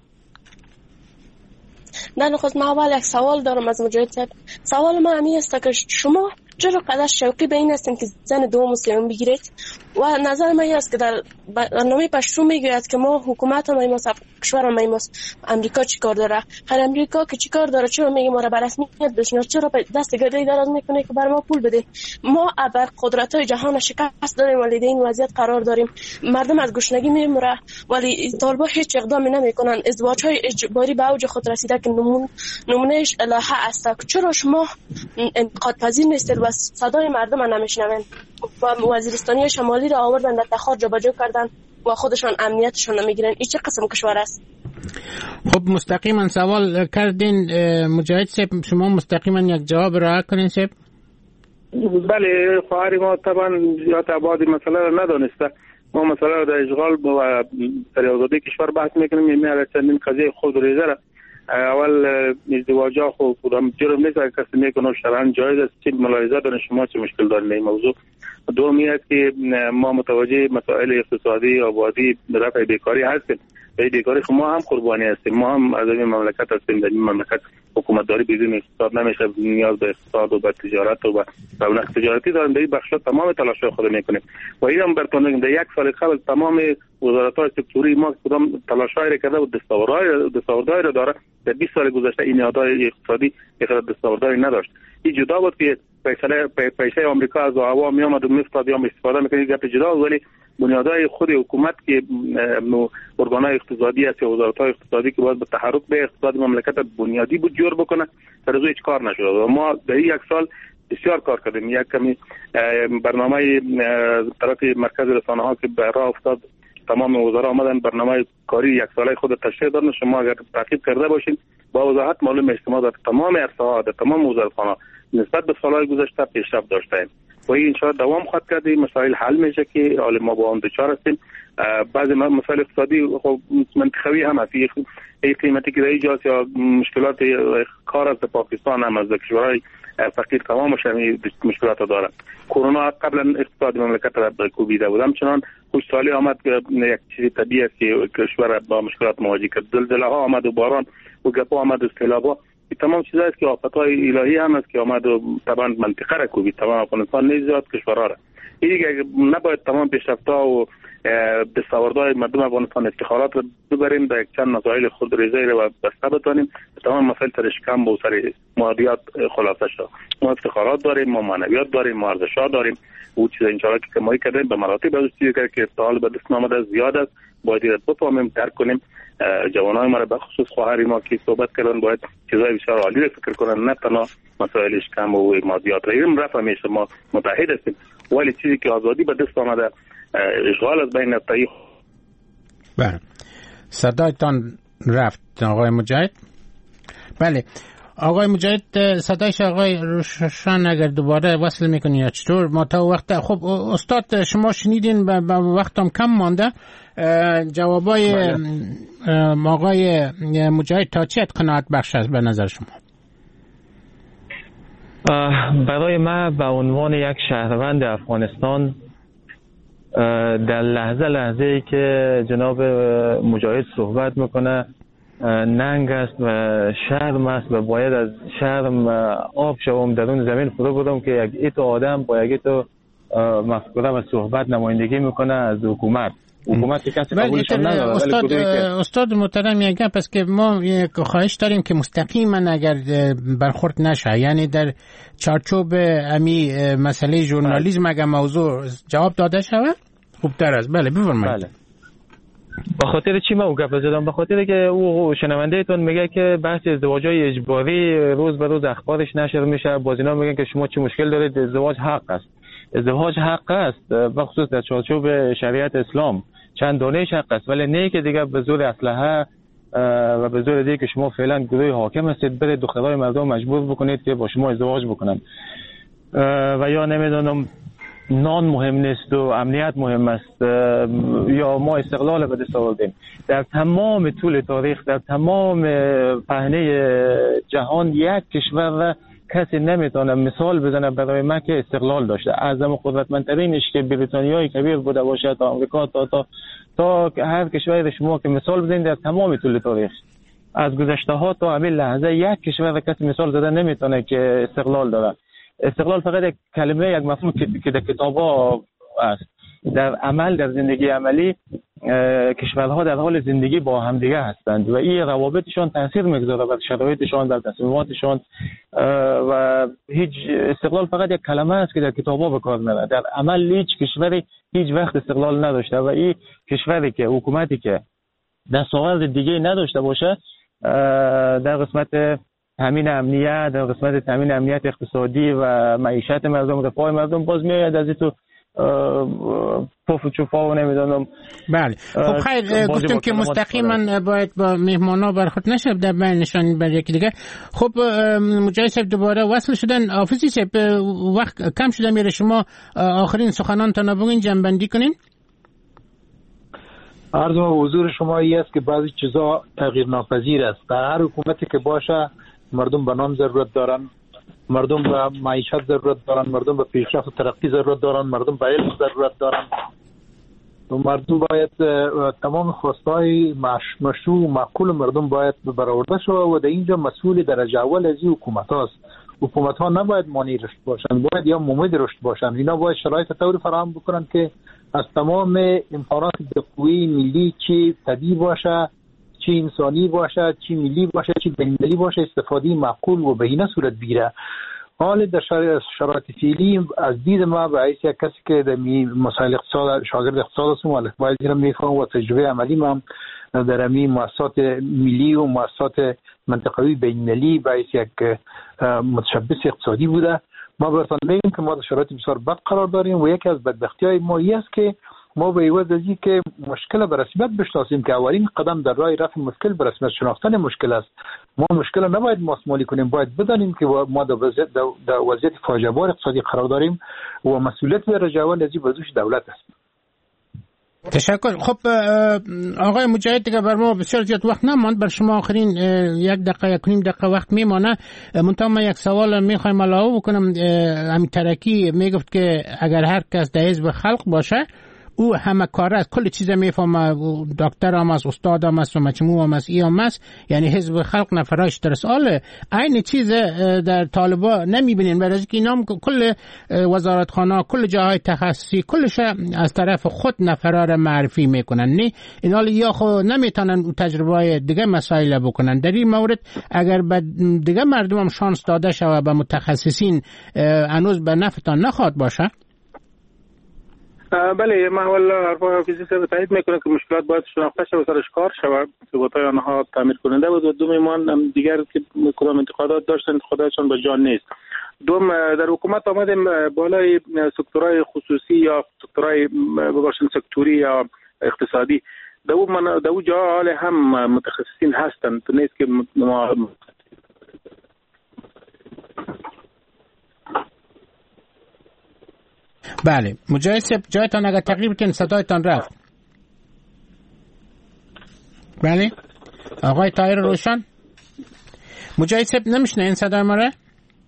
در نخست من اول یک سوال دارم از مجاهد صاحب. سوال من همی است که شما چرا قدر شوقی به این هستین که زن دوم مسلمان بگیرید؟ و نظر من است که در برنامه پشتو میگوید که ما حکومت هم ایماست، کشور هم ایماست. امریکا چی کار داره؟ خیر امریکا که چی کار داره؟ چرا میگه ما را به رسمیت بشناس؟ چرا دست گردی دراز میکنه که بر ما پول بده؟ ما ابر قدرت های جهان شکست داریم ولی در این وضعیت قرار داریم. مردم از گشنگی میمیره ولی طالبا هیچ اقدامی نمیکنن. ازدواج های اجباری به اوج خود رسیده که نمون نمونهش الهه است. چرا شما انتقاد پذیر نیستید و صدای مردم را نمیشنوین؟ و وزیرستانی شمالی را آوردن در تخار جابجا کردن و خودشان امنیتشان نمیگیرن. این چه قسم کشور است؟ خب مستقیما سوال کردین مجاهد صاحب، شما مستقیما یک جواب را کنین صاحب. بله خواهر ما طبعا زیاد ابعاد مسئله را ندانسته. ما مسئله را در اشغال و در آزادی کشور بحث میکنیم. یعنی از چندین قضیه خود ریزه را اول ازدواج ها خود کدام جرم نیست که کسی میکنه شرعاً جایز است. چه ملاحظه دارین شما؟ چه مشکل دارین این موضوع؟ دومی است که ما متوجه مسائل اقتصادی آبادی رفع بیکاری هستیم. به بیکاری ما هم قربانی هستیم. ما هم از این مملکت هستیم. در این مملکت حکومت داری بدون اقتصاد نمیشه. نیاز به اقتصاد و به تجارت و به رونق تجارتی داریم. در این بخشا تمام تلاش‌های خود میکنیم و اینم براتون میگم در یک سال قبل تمام وزارت‌های سکتوری ما کدام تلاش‌های کرده و دستاوردهای دستاوردهای را داره. در بیست سال گذشته این نهادهای اقتصادی یک دستاوردهایی نداشت. این جدا بود که پیسه پیسه آمریکا از هوا می آمد و می‌افتاد یا استفاده می‌کنید گپ جدا، ولی بنیادهای خود حکومت که ارگان‌های اقتصادی است یا وزارت‌های اقتصادی که باید به تحرک به اقتصاد مملکت بنیادی بود جور بکنه در از هیچ کار نشد و ما در یک سال بسیار کار کردیم. یک کمی برنامه طرف مرکز رسانه‌ها که به راه افتاد، تمام وزرا آمدن برنامه کاری یک ساله خود تشریح دادن. شما اگر تعقیب کرده باشین با وضاحت معلوم میشه ما در تمام عرصه‌ها در تمام وزارتخانه‌ها نسبت به سالهای گذشته پیشرفت داشتیم و این ان شاء الله دوام خواهد کرد. مسائل حل میشه که حالا ما با اون دچار هستیم. بعضی مسائل اقتصادی خب منطقوی هم هست. این قیمتی که ایجاد یا مشکلات کار از پاکستان هم از کشورهای فقیر تمامش هم مشکلات داره. کرونا قبلا اقتصاد مملکت را کوبیده بود. همچنان خوشحالی آمد که یک چیز طبیعی است که کشور با مشکلات مواجه کرد. زلزله ها آمد و باران و گپا آمد و سیلاب‌ها. این تمام چیزایی است که آفت‌های الهی هم است که آمد و طبعا منطقه را کوبید. تمام افغانستان نیز زیاد کشورها را. این دیگه نباید تمام پیشرفت‌ها و دستاوردهای مردم افغانستان افتخارات رو ببریم در یک چند مسائل خود ریزه رو بسته بتانیم. تمام مسائل ترش کم و سر مادیات خلاصه شد. ما افتخارات داریم، ما معنویات داریم، ما ارزش‌ها داریم. او چیز ان شاءالله که کمایی کردیم به مراتب از چیزی که استحال به دست آمده زیاد است. باید بفهمیم، درک کنیم. جوانای ما به خصوص خواهری ما که صحبت کردن باید چیزای بسیار عالی رو فکر کنن، نه تنها مسائل کم و مادیات. این رفع میشه، ما متحد هستیم، ولی چیزی که آزادی به دست آمده اشغال از بین الطریق. بله صدایتان رفت آقای مجاهد. بله آقای مجاهد صدایش آقای روشن اگر دوباره وصل میکنی یا چطور؟ ما تا وقت خب استاد شما شنیدین به وقتم کم مانده. جوابای آقای مجاهد تا چه قناعت بخش است به نظر شما؟ برای من به عنوان یک شهروند افغانستان در لحظه لحظه ای که جناب مجاهد صحبت میکنه ننگ است و شرم است و باید از شرم آب شوم درون زمین فرو بودم که یک ایتو آدم با یک ایتو مفکوره و صحبت نمایندگی میکنه از حکومت. حکومت که کسی قبولش نداره. استاد استاد محترم یک گپ است که ما خواهش داریم که مستقیما اگر برخورد نشه، یعنی در چارچوب امی مسئله ژورنالیسم اگر موضوع جواب داده شود خوبتر است. بله بفرمایید. بله. به خاطر چی من او گپ زدم؟ به خاطر که او شنونده تون میگه که بحث ازدواجای اجباری روز به روز اخبارش نشر میشه، باز اینا میگن که شما چی مشکل دارید، ازدواج حق است. ازدواج حق است به خصوص در چارچوب شریعت اسلام، چند دانه‌اش حق است، ولی نه که دیگه به زور اسلحه و به زور دیگه که شما فعلا گروه حاکم هستید برید دخترای مردم مجبور بکنید که با شما ازدواج بکنن و یا نمیدونم نان مهم نیست و امنیت مهم است یا ما استقلال به دست آوردیم. در تمام طول تاریخ، در تمام پهنه جهان یک کشور کسی نمیتونه مثال بزنه برای ما که استقلال داشته. اعظم و قدرتمندترینش که بریتانیای کبیر بوده باشه تا آمریکا تا تا تا هر کشوری شما که مثال بزنید در تمام طول تاریخ از گذشته ها تا همین لحظه یک کشور کسی مثال زده نمیتونه که استقلال داره. استقلال فقط یک کلمه، یک مفهوم که در کتابا است. در عمل، در زندگی عملی کشورها در حال زندگی با همدیگه هستند و این روابطشان تاثیر میگذاره بر شرایطشان، بر تصمیماتشان و هیچ استقلال فقط یک کلمه است که در کتابا به کار میره. در عمل هیچ کشوری هیچ وقت استقلال نداشته و این کشوری که حکومتی که دستاورد دیگه نداشته باشه در قسمت تامین امنیت، در قسمت تامین امنیت اقتصادی و معیشت مردم، رفاه مردم باز میاد از این تو پف و چوفا و نمیدونم. بله خب خیر، گفتم که مستقیما باید با مهمانا برخورد نشه در بینشان بر یکی دیگه. خب مجاهد صاحب دوباره وصل شدن. حافظی صاحب وقت کم شده، میره شما آخرین سخنانتان بگین، جنبندی کنین. عرض و حضور شما ای است که بعضی چیزا تغییر ناپذیر است. در هر حکومتی که باشه مردم به نام ضرورت دارن، مردم به معیشت ضرورت دارن، مردم به پیشرفت و ترقی ضرورت دارن، مردم به علم ضرورت دارن و مردم باید تمام خواستهای مشروع و معقول مردم باید برآورده شود و در اینجا مسئول درجه اول از این حکومت هاست. حکومت ها نباید مانع رشد باشند، باید یا ممید رشد باشند. اینا باید شرایط طوری فراهم بکنند که از تمام امکانات قوی ملی، چی طبیعی باشه، چی انسانی باشه، چی ملی باشه، چی بین‌المللی باشه، استفاده معقول و بهینه صورت بگیره. حال در شرایط فعلی از دید ما به حیث یک کسی که در مسائل اقتصاد شاگرد اقتصاد هستم و الفبای زیرم میفهم و تجربه عملی ما در امی مؤسسات ملی و مؤسسات منطقوی بین‌المللی به حیث یک متشبث اقتصادی بوده، ما براتون میگیم که ما در شرایط بسیار بد قرار داریم و یکی از بدبختی‌های ما این است که ما به عوض از این که مشکل به رسمیت بشناسیم که اولین قدم در راه رفع مشکل به رسمیت شناختن مشکل است. ما مشکل نباید ماسمالی کنیم، باید بدانیم که ما در وضعیت در وضعیت فاجعه بار اقتصادی قرار داریم و مسئولیت درجه اول از این به دوش دولت است. تشکر. خب آقای مجاهد دیگه بر ما بسیار زیاد وقت نماند، بر شما آخرین یک دقیقه یک نیم دقیقه وقت میمانه. منتها من یک سوال میخوایم علاوه بکنم. همین ترکی میگفت که اگر هر کس در حزب خلق باشه او همه کاره است، کل چیز میفهمه، دکتر هم است، استاد هم است و مجموع هم است، ای هم است، یعنی حزب خلق نفراش ترساله. این چیز در طالبا نمیبینین، برای اینکه اینا کل وزارتخانه، کل جاهای تخصصی، کلش از طرف خود نفرا معرفی میکنن. نه اینا یا خو نمیتونن تجربه دیگه مسائل بکنن. در این مورد اگر به دیگه مردم هم شانس داده شود، به متخصصین، هنوز به نفعتان نخواد باشه. بله، من والله حرفای حافظی صاحب تایید میکنه که مشکلات باید شناخته شود و سرش کار شود. ثبات‌های آنها تعمیر کننده بود و دوم ایمان دیگر که کدام انتقادات داشتن انتقاداتشان به جان نیست. دوم در حکومت آمدیم بالای سکتورهای خصوصی یا سکتورهای بباشن سکتوری یا اقتصادی، در اون در اون جا حال هم متخصصین هستند، تو نیست که ما بله. مجاهد صاحب جایتان اگر تقریب کنید، صدایتان رفت. بله آقای طاهر روشن. مجاهد صاحب نمیشنه این صدای ما را؟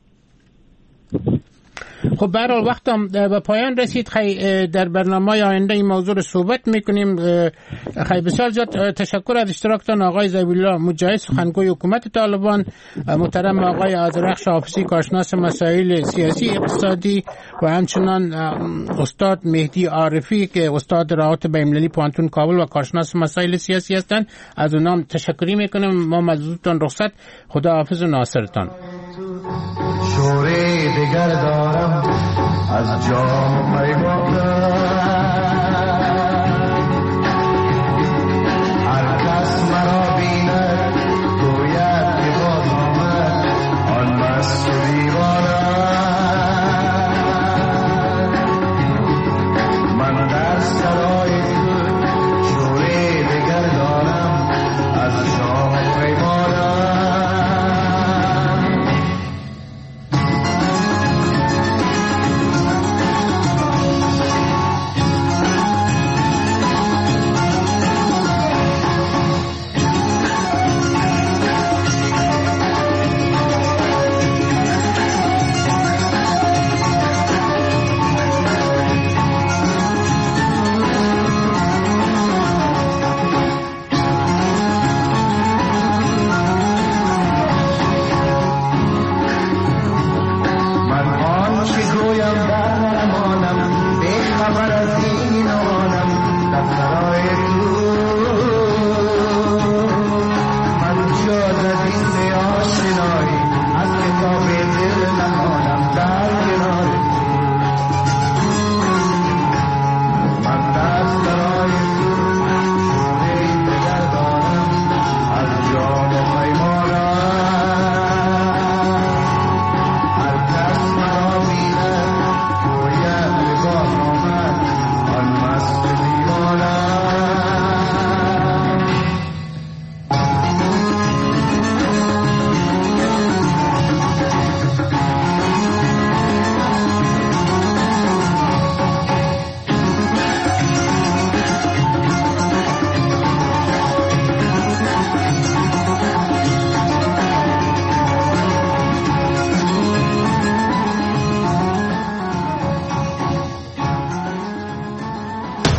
خب به هر حال وقتم به پایان رسید. خیلی در برنامه آینده این موضوع رو صحبت میکنیم. خیلی بسیار زیاد تشکر از اشتراکتان آقای ضبی‌الله مجاهد، سخنگوی حکومت طالبان، محترم آقای آذرخش حافظی، کارشناس مسائل سیاسی اقتصادی، و همچنان استاد مهدی عارفی که استاد روابط بین‌المللی پوانتون کابل و کارشناس مسائل سیاسی هستند. از اونام تشکری میکنم. ما مزدودتان رخصت. خدا حافظ و ناصرتان. شوری دیگر دارم از جام پیمانم.